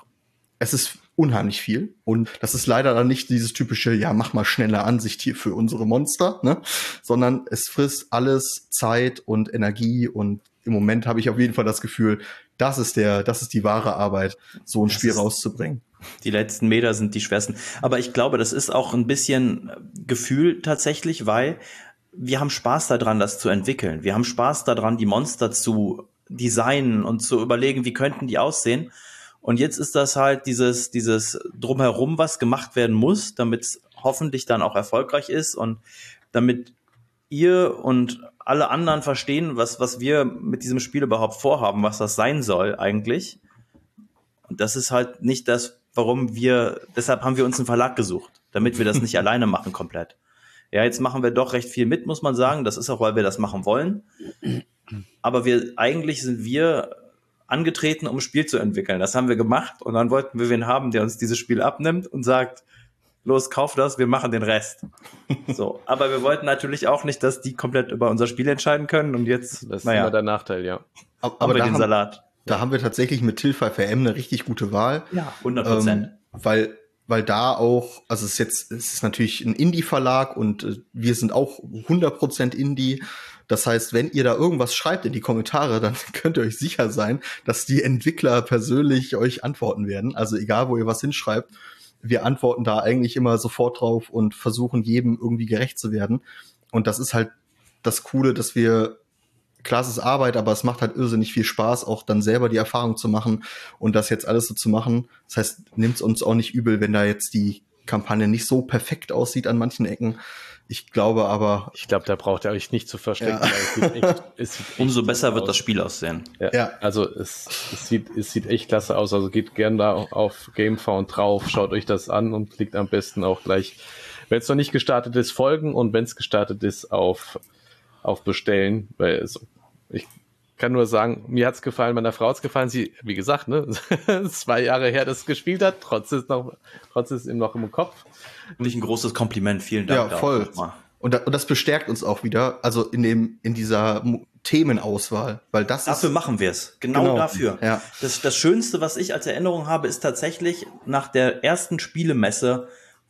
es ist unheimlich viel. Und das ist leider dann nicht dieses typische, ja, mach mal schnelle Ansicht hier für unsere Monster, ne? Sondern es frisst alles Zeit und Energie und im Moment habe ich auf jeden Fall das Gefühl, das ist die wahre Arbeit, so ein Spiel rauszubringen.
Die letzten Meter sind die schwersten. Aber ich glaube, das ist auch ein bisschen Gefühl tatsächlich, weil wir haben Spaß daran, das zu entwickeln. Wir haben Spaß daran, die Monster zu designen und zu überlegen, wie könnten die aussehen. Und jetzt ist das halt dieses Drumherum, was gemacht werden muss, damit es hoffentlich dann auch erfolgreich ist und damit ihr und alle anderen verstehen, was wir mit diesem Spiel überhaupt vorhaben, was das sein soll eigentlich. Und das ist halt nicht das, deshalb haben wir uns einen Verlag gesucht, damit wir das nicht alleine machen komplett. Ja, jetzt machen wir doch recht viel mit, muss man sagen. Das ist auch, weil wir das machen wollen. Aber eigentlich sind wir angetreten, um ein Spiel zu entwickeln. Das haben wir gemacht und dann wollten wir wen haben, der uns dieses Spiel abnimmt und sagt, los, kauf das, wir machen den Rest. So, aber wir wollten natürlich auch nicht, dass die komplett über unser Spiel entscheiden können und jetzt,
das ist immer der Nachteil, ja.
Aber wir den Salat. Da haben wir tatsächlich mit Till5RM eine richtig gute Wahl.
Ja, 100%.
Weil da auch, also es ist natürlich ein Indie-Verlag und wir sind auch 100% Indie. Das heißt, wenn ihr da irgendwas schreibt in die Kommentare, dann könnt ihr euch sicher sein, dass die Entwickler persönlich euch antworten werden. Also egal, wo ihr was hinschreibt, wir antworten da eigentlich immer sofort drauf und versuchen jedem irgendwie gerecht zu werden. Und das ist halt das Coole, dass klar, es ist Arbeit, aber es macht halt irrsinnig viel Spaß, auch dann selber die Erfahrung zu machen und das jetzt alles so zu machen. Das heißt, nimmt's uns auch nicht übel, wenn da jetzt die Kampagne nicht so perfekt aussieht an manchen Ecken. Ich glaube, da braucht ihr euch nicht zu verstecken. Ja.
Umso besser wird das Spiel aussehen.
Ja. Also es sieht echt klasse aus. Also geht gerne da auf Gamefound drauf, schaut euch das an und klickt am besten auch gleich, wenn es noch nicht gestartet ist, folgen und wenn es gestartet ist, auf bestellen. Weil ich kann nur sagen, mir hat's gefallen, meiner Frau hat's gefallen. Sie, wie gesagt, 2 Jahre her, dass es gespielt hat, trotz ist ihm noch im Kopf.
Nicht ein großes Kompliment, vielen Dank.
Ja, voll. Und das bestärkt uns auch wieder, also in dieser Themenauswahl, weil
dafür machen wir es. Genau dafür.
Ja.
Das Schönste, was ich als Erinnerung habe, ist tatsächlich nach der ersten Spielemesse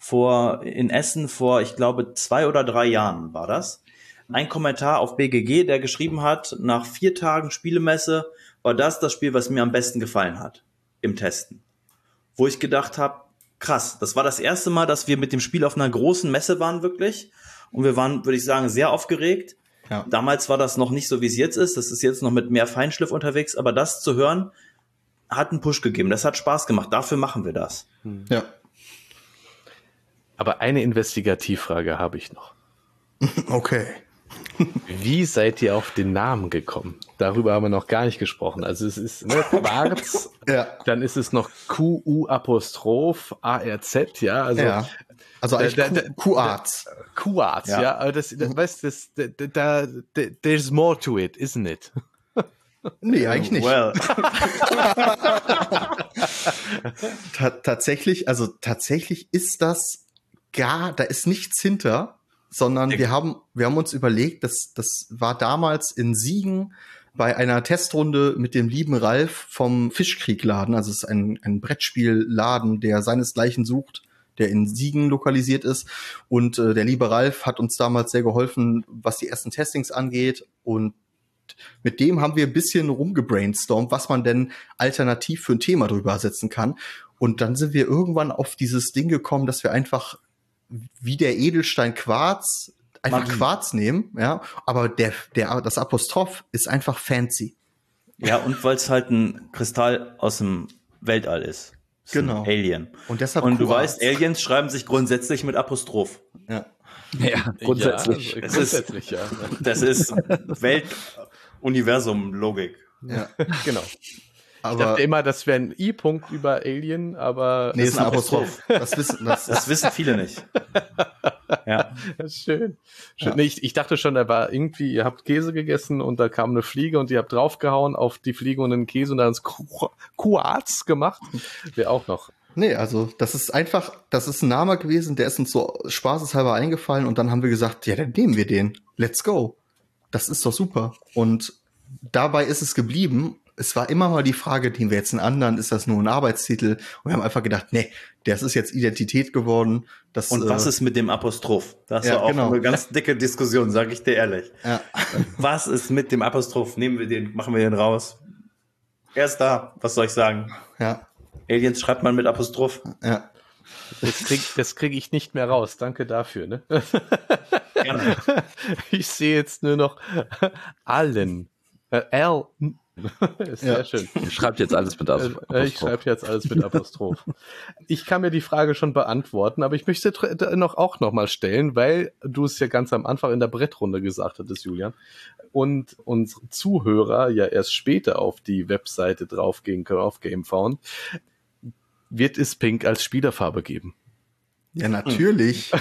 in Essen vor, ich glaube, 2 oder 3 Jahren war das. Ein Kommentar auf BGG, der geschrieben hat, nach 4 Tagen Spielemesse war das Spiel, was mir am besten gefallen hat im Testen. Wo ich gedacht habe, krass, das war das erste Mal, dass wir mit dem Spiel auf einer großen Messe waren wirklich. Und wir waren, würde ich sagen, sehr aufgeregt. Ja. Damals war das noch nicht so, wie es jetzt ist. Das ist jetzt noch mit mehr Feinschliff unterwegs. Aber das zu hören, hat einen Push gegeben. Das hat Spaß gemacht. Dafür machen wir das.
Ja.
Aber eine Investigativfrage habe ich noch.
Okay.
Wie seid ihr auf den Namen gekommen? Darüber haben wir noch gar nicht gesprochen. Also es ist Quarz, dann ist es noch QU''ARZ, ja.
Also eigentlich Quarz.
Quarz, ja. Aber there's more to it, isn't it?
Nee, eigentlich nicht.
Well.
Tatsächlich ist das da ist nichts hinter, sondern wir haben uns überlegt, das war damals in Siegen bei einer Testrunde mit dem lieben Ralf vom Fischkriegladen. Also es ist ein Brettspielladen, der seinesgleichen sucht, der in Siegen lokalisiert ist. Und der liebe Ralf hat uns damals sehr geholfen, was die ersten Testings angeht. Und mit dem haben wir ein bisschen rumgebrainstormt, was man denn alternativ für ein Thema drüber setzen kann. Und dann sind wir irgendwann auf dieses Ding gekommen, dass wir einfach wie der Edelstein Quarz einfach Quarz nehmen, ja. Aber das Apostroph ist einfach fancy.
Ja, und weil es halt ein Kristall aus dem Weltall ist.
Genau.
Ein Alien.
Und deshalb
du weißt, Aliens schreiben sich grundsätzlich mit Apostroph.
Ja.
Ja, grundsätzlich.
Ja, grundsätzlich, ja.
Das ist Welt-Universum-Logik.
Ja,
genau.
Aber
Ich dachte immer, das wäre ein I-Punkt über Alien, aber
nee, ist ein Apostroph. Das
wissen viele nicht. Ja.
Das ist schön.
Ja.
Nee, ich dachte schon, da war irgendwie, ihr habt Käse gegessen und da kam eine Fliege und ihr habt draufgehauen auf die Fliege und den Käse und dann ins Quarz gemacht. Wäre auch noch.
Nee, also das ist ein Name gewesen, der ist uns so spaßeshalber eingefallen und dann haben wir gesagt, ja, dann nehmen wir den. Let's go. Das ist doch super. Und dabei ist es geblieben. Es war immer mal die Frage, nehmen wir jetzt einen anderen, ist das nur ein Arbeitstitel? Und wir haben einfach gedacht, nee, das ist jetzt Identität geworden.
Und was ist mit dem Apostroph? Das war auch eine ganz dicke Diskussion, sage ich dir ehrlich.
Ja.
Was ist mit dem Apostroph? Nehmen wir den, machen wir den raus. Er ist da, was soll ich sagen?
Ja.
Aliens schreibt man mit Apostroph.
Ja.
Das krieg ich nicht mehr raus. Danke dafür, ne?
Gerne.
Ich sehe jetzt nur noch Allen. L. Ist sehr schön.
Ihr schreibt jetzt alles mit Apostroph.
Ich schreibe jetzt alles mit Apostroph. Ich kann mir die Frage schon beantworten, aber ich möchte auch noch mal stellen, weil du es ja ganz am Anfang in der Brettrunde gesagt hattest, Julian, und unsere Zuhörer ja erst später auf die Webseite draufgehen können, auf GameFound. Wird es Pink als Spielerfarbe geben?
Ja, natürlich.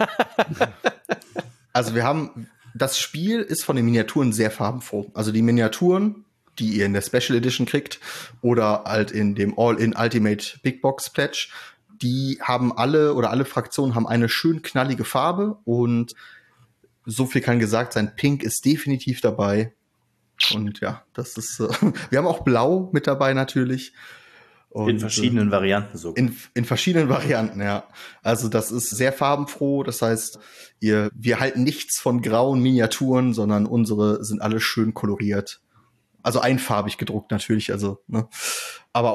Also das Spiel ist von den Miniaturen sehr farbenfroh. Also die Miniaturen, die ihr in der Special Edition kriegt oder halt in dem All-in Ultimate Big Box Pledge, die haben alle Fraktionen haben eine schön knallige Farbe und so viel kann gesagt sein, Pink ist definitiv dabei. Und ja, das ist, wir haben auch Blau mit dabei natürlich. Und,
in verschiedenen Varianten sogar.
In verschiedenen Varianten, ja. Also das ist sehr farbenfroh. Das heißt, wir halten nichts von grauen Miniaturen, sondern unsere sind alle schön koloriert. Also einfarbig gedruckt natürlich. Also, ne. Aber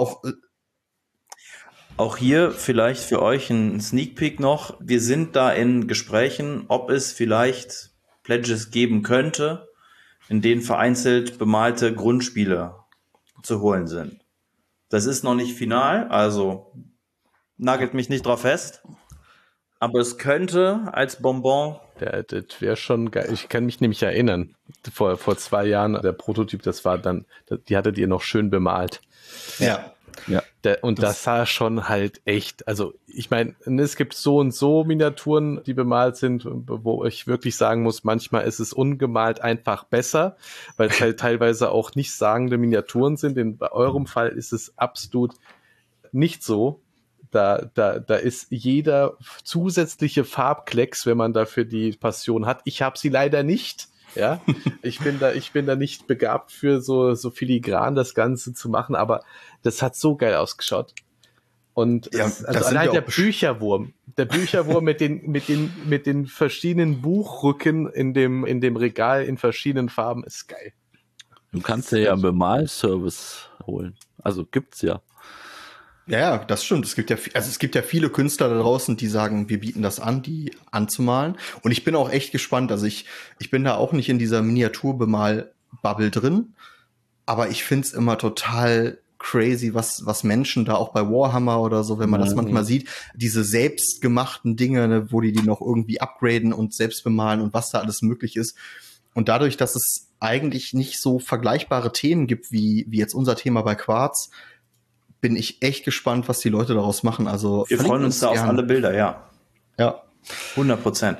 auch hier vielleicht für euch ein Sneak Peek noch. Wir sind da in Gesprächen, ob es vielleicht Pledges geben könnte, in denen vereinzelt bemalte Grundspiele zu holen sind. Das ist noch nicht final, also nagelt mich nicht drauf fest. Aber es könnte als Bonbon.
Das wäre schon geil. Ich kann mich nämlich erinnern, vor 2 Jahren, der Prototyp, das war dann, die hattet ihr noch schön bemalt.
ja.
Das sah schon halt echt, also ich meine, es gibt so und so Miniaturen, die bemalt sind, wo ich wirklich sagen muss, manchmal ist es ungemalt einfach besser, weil es halt teilweise auch nichtssagende Miniaturen sind. Bei eurem Fall ist es absolut nicht so. Da ist jeder zusätzliche Farbklecks, wenn man dafür die Passion hat. Ich habe sie leider nicht. Ja, ich bin da nicht begabt für so filigran das Ganze zu machen, aber das hat so geil ausgeschaut. Und
Ja,
also
das sind
allein
wir
der
auch
Bücherwurm mit den verschiedenen Buchrücken in dem Regal in verschiedenen Farben ist geil.
Du kannst dir ja einen Bemalservice holen. Also gibt's ja.
Ja, das stimmt. Es gibt ja viele Künstler da draußen, die sagen, wir bieten das an, die anzumalen. Und ich bin auch echt gespannt. Also ich bin da auch nicht in dieser Miniaturbemal-Bubble drin. Aber ich find's immer total crazy, was Menschen da auch bei Warhammer oder so, wenn man das manchmal sieht, diese selbstgemachten Dinge, ne, wo die noch irgendwie upgraden und selbst bemalen und was da alles möglich ist. Und dadurch, dass es eigentlich nicht so vergleichbare Themen gibt, wie jetzt unser Thema bei Quarz, bin ich echt gespannt, was die Leute daraus machen. Also
wir freuen uns da auf alle Bilder, ja.
Ja.
100%.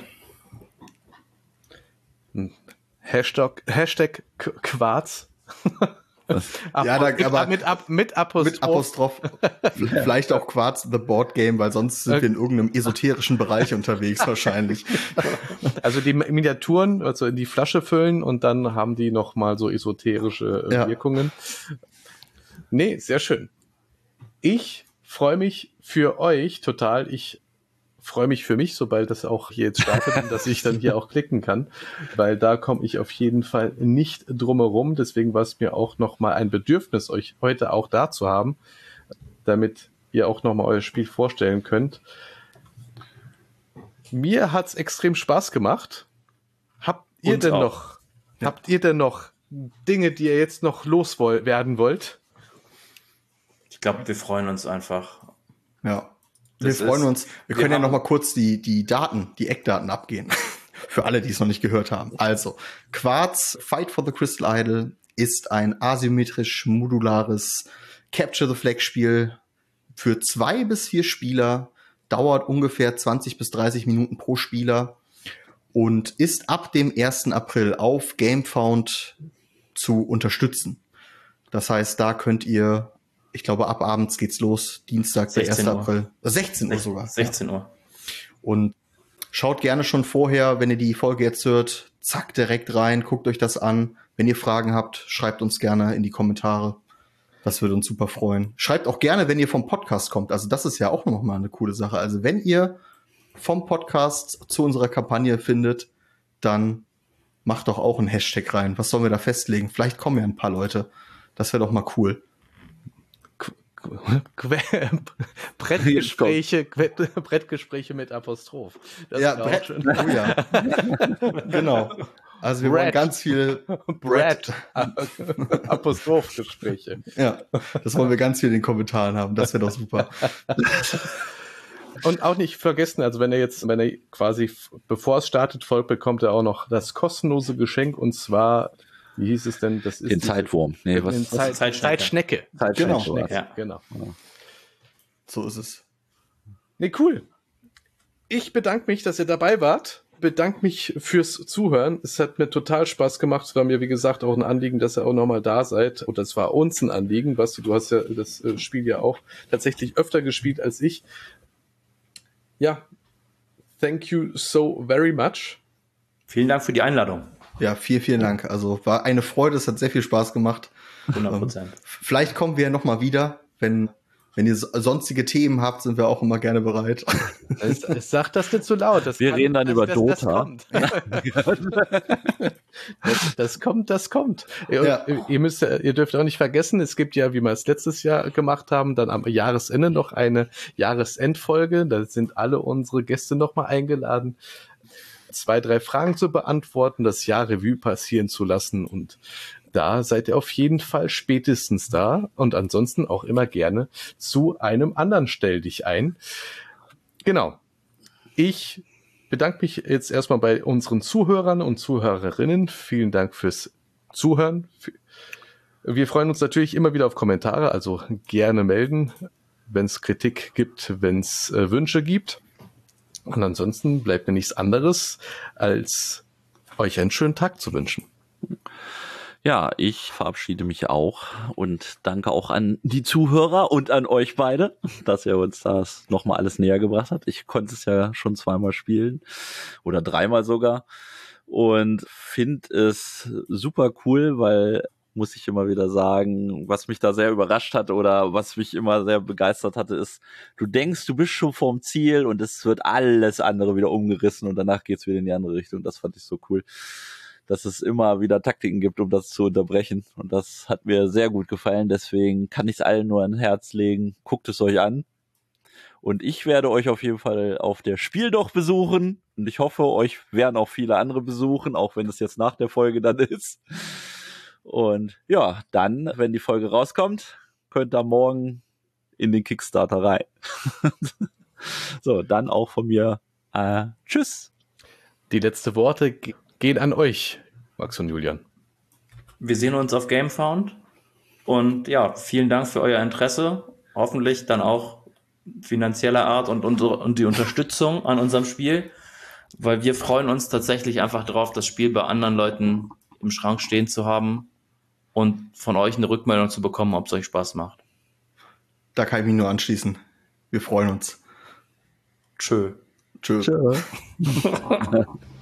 Hashtag Quarz.
Ja, aber
mit Apostroph.
Mit Apostroph. Vielleicht auch Quarz the Board Game, weil sonst sind wir in irgendeinem esoterischen Bereich unterwegs wahrscheinlich.
Also die Miniaturen, also in die Flasche füllen und dann haben die noch mal so esoterische Wirkungen. Nee, sehr schön. Ich freue mich für euch total. Ich freue mich für mich, sobald das auch hier jetzt startet, dass ich dann hier auch klicken kann, weil da komme ich auf jeden Fall nicht drum herum. Deswegen war es mir auch nochmal ein Bedürfnis, euch heute auch da zu haben, damit ihr auch nochmal euer Spiel vorstellen könnt. Mir hat's extrem Spaß gemacht. Habt ihr denn noch Dinge, die ihr jetzt noch werden wollt?
Ich glaube, wir freuen uns einfach.
Ja. Wir freuen uns. Wir können ja noch mal kurz die Eckdaten abgehen. Für alle, die es noch nicht gehört haben. Also, Quarz Fight for the Crystal Idol ist ein asymmetrisch modulares Capture the Flag Spiel für 2 bis 4 Spieler, dauert ungefähr 20 bis 30 Minuten pro Spieler und ist ab dem 1. April auf GameFound zu unterstützen. Das heißt, da könnt ihr, ich glaube, ab abends geht's los, Dienstag, der 1. April. 16 Uhr sogar.
16 Uhr.
Und schaut gerne schon vorher, wenn ihr die Folge jetzt hört, zack, direkt rein, guckt euch das an. Wenn ihr Fragen habt, schreibt uns gerne in die Kommentare. Das würde uns super freuen. Schreibt auch gerne, wenn ihr vom Podcast kommt. Also das ist ja auch noch mal eine coole Sache. Also wenn ihr vom Podcast zu unserer Kampagne findet, dann macht doch auch einen Hashtag rein. Was sollen wir da festlegen? Vielleicht kommen ja ein paar Leute. Das wäre doch mal cool.
Brettgespräche mit Apostroph. Das
ja, Brett. Oh ja. Genau. Also wir wollen ganz viel
Apostrophgespräche.
Ja, das wollen wir ganz viel in den Kommentaren haben. Das wäre doch super.
Und auch nicht vergessen, also wenn er quasi, bevor es startet, folgt, bekommt er auch noch das kostenlose Geschenk, und zwar, wie hieß es denn? Das ist
den Zeitwurm. Nee,
Zeitschnecke.
Genau.
Ja.
Genau.
So ist es.
Nee, cool. Ich bedanke mich, dass ihr dabei wart. Bedanke mich fürs Zuhören. Es hat mir total Spaß gemacht. Es war mir, wie gesagt, auch ein Anliegen, dass ihr auch nochmal da seid. Und das war uns ein Anliegen. Basti, du hast ja das Spiel ja auch tatsächlich öfter gespielt als ich. Ja, thank you so very much.
Vielen Dank für die Einladung.
Ja, vielen Dank. Also war eine Freude, es hat sehr viel Spaß gemacht.
100%.
Vielleicht kommen wir ja noch mal wieder, wenn ihr sonstige Themen habt, sind wir auch immer gerne bereit.
Sag das nicht zu laut.
Wir reden dann über Dota.
Das kommt.
Ja.
Ihr dürft auch nicht vergessen, es gibt ja, wie wir es letztes Jahr gemacht haben, dann am Jahresende noch eine Jahresendfolge. Da sind alle unsere Gäste nochmal eingeladen, 2, 3 Fragen zu beantworten, das Jahr Revue passieren zu lassen, und da seid ihr auf jeden Fall spätestens da, und ansonsten auch immer gerne zu einem anderen Stell dich ein. Genau. Ich bedanke mich jetzt erstmal bei unseren Zuhörern und Zuhörerinnen. Vielen Dank fürs Zuhören. Wir freuen uns natürlich immer wieder auf Kommentare, also gerne melden, wenn es Kritik gibt, wenn es Wünsche gibt. Und ansonsten bleibt mir nichts anderes, als euch einen schönen Tag zu wünschen.
Ja, ich verabschiede mich auch und danke auch an die Zuhörer und an euch beide, dass ihr uns das nochmal alles näher gebracht habt. Ich konnte es ja schon 2-mal spielen oder 3-mal sogar und finde es super cool, weil, muss ich immer wieder sagen, was mich da sehr überrascht hat oder was mich immer sehr begeistert hatte, ist, du denkst, du bist schon vorm Ziel und es wird alles andere wieder umgerissen und danach geht's wieder in die andere Richtung. Das fand ich so cool, dass es immer wieder Taktiken gibt, um das zu unterbrechen. Und das hat mir sehr gut gefallen. Deswegen kann ich es allen nur ans Herz legen. Guckt es euch an. Und ich werde euch auf jeden Fall auf der Spiel doch besuchen. Und ich hoffe, euch werden auch viele andere besuchen, auch wenn es jetzt nach der Folge dann ist. Und ja, dann, wenn die Folge rauskommt, könnt ihr morgen in den Kickstarter rein. So, dann auch von mir. Tschüss.
Die letzten Worte gehen an euch, Max und Julian.
Wir sehen uns auf GameFound und ja, vielen Dank für euer Interesse. Hoffentlich dann auch finanzieller Art und die Unterstützung an unserem Spiel, weil wir freuen uns tatsächlich einfach drauf, das Spiel bei anderen Leuten im Schrank stehen zu haben und von euch eine Rückmeldung zu bekommen, ob es euch Spaß macht.
Da kann ich mich nur anschließen. Wir freuen uns.
Tschö.
Tschö.
Tschö.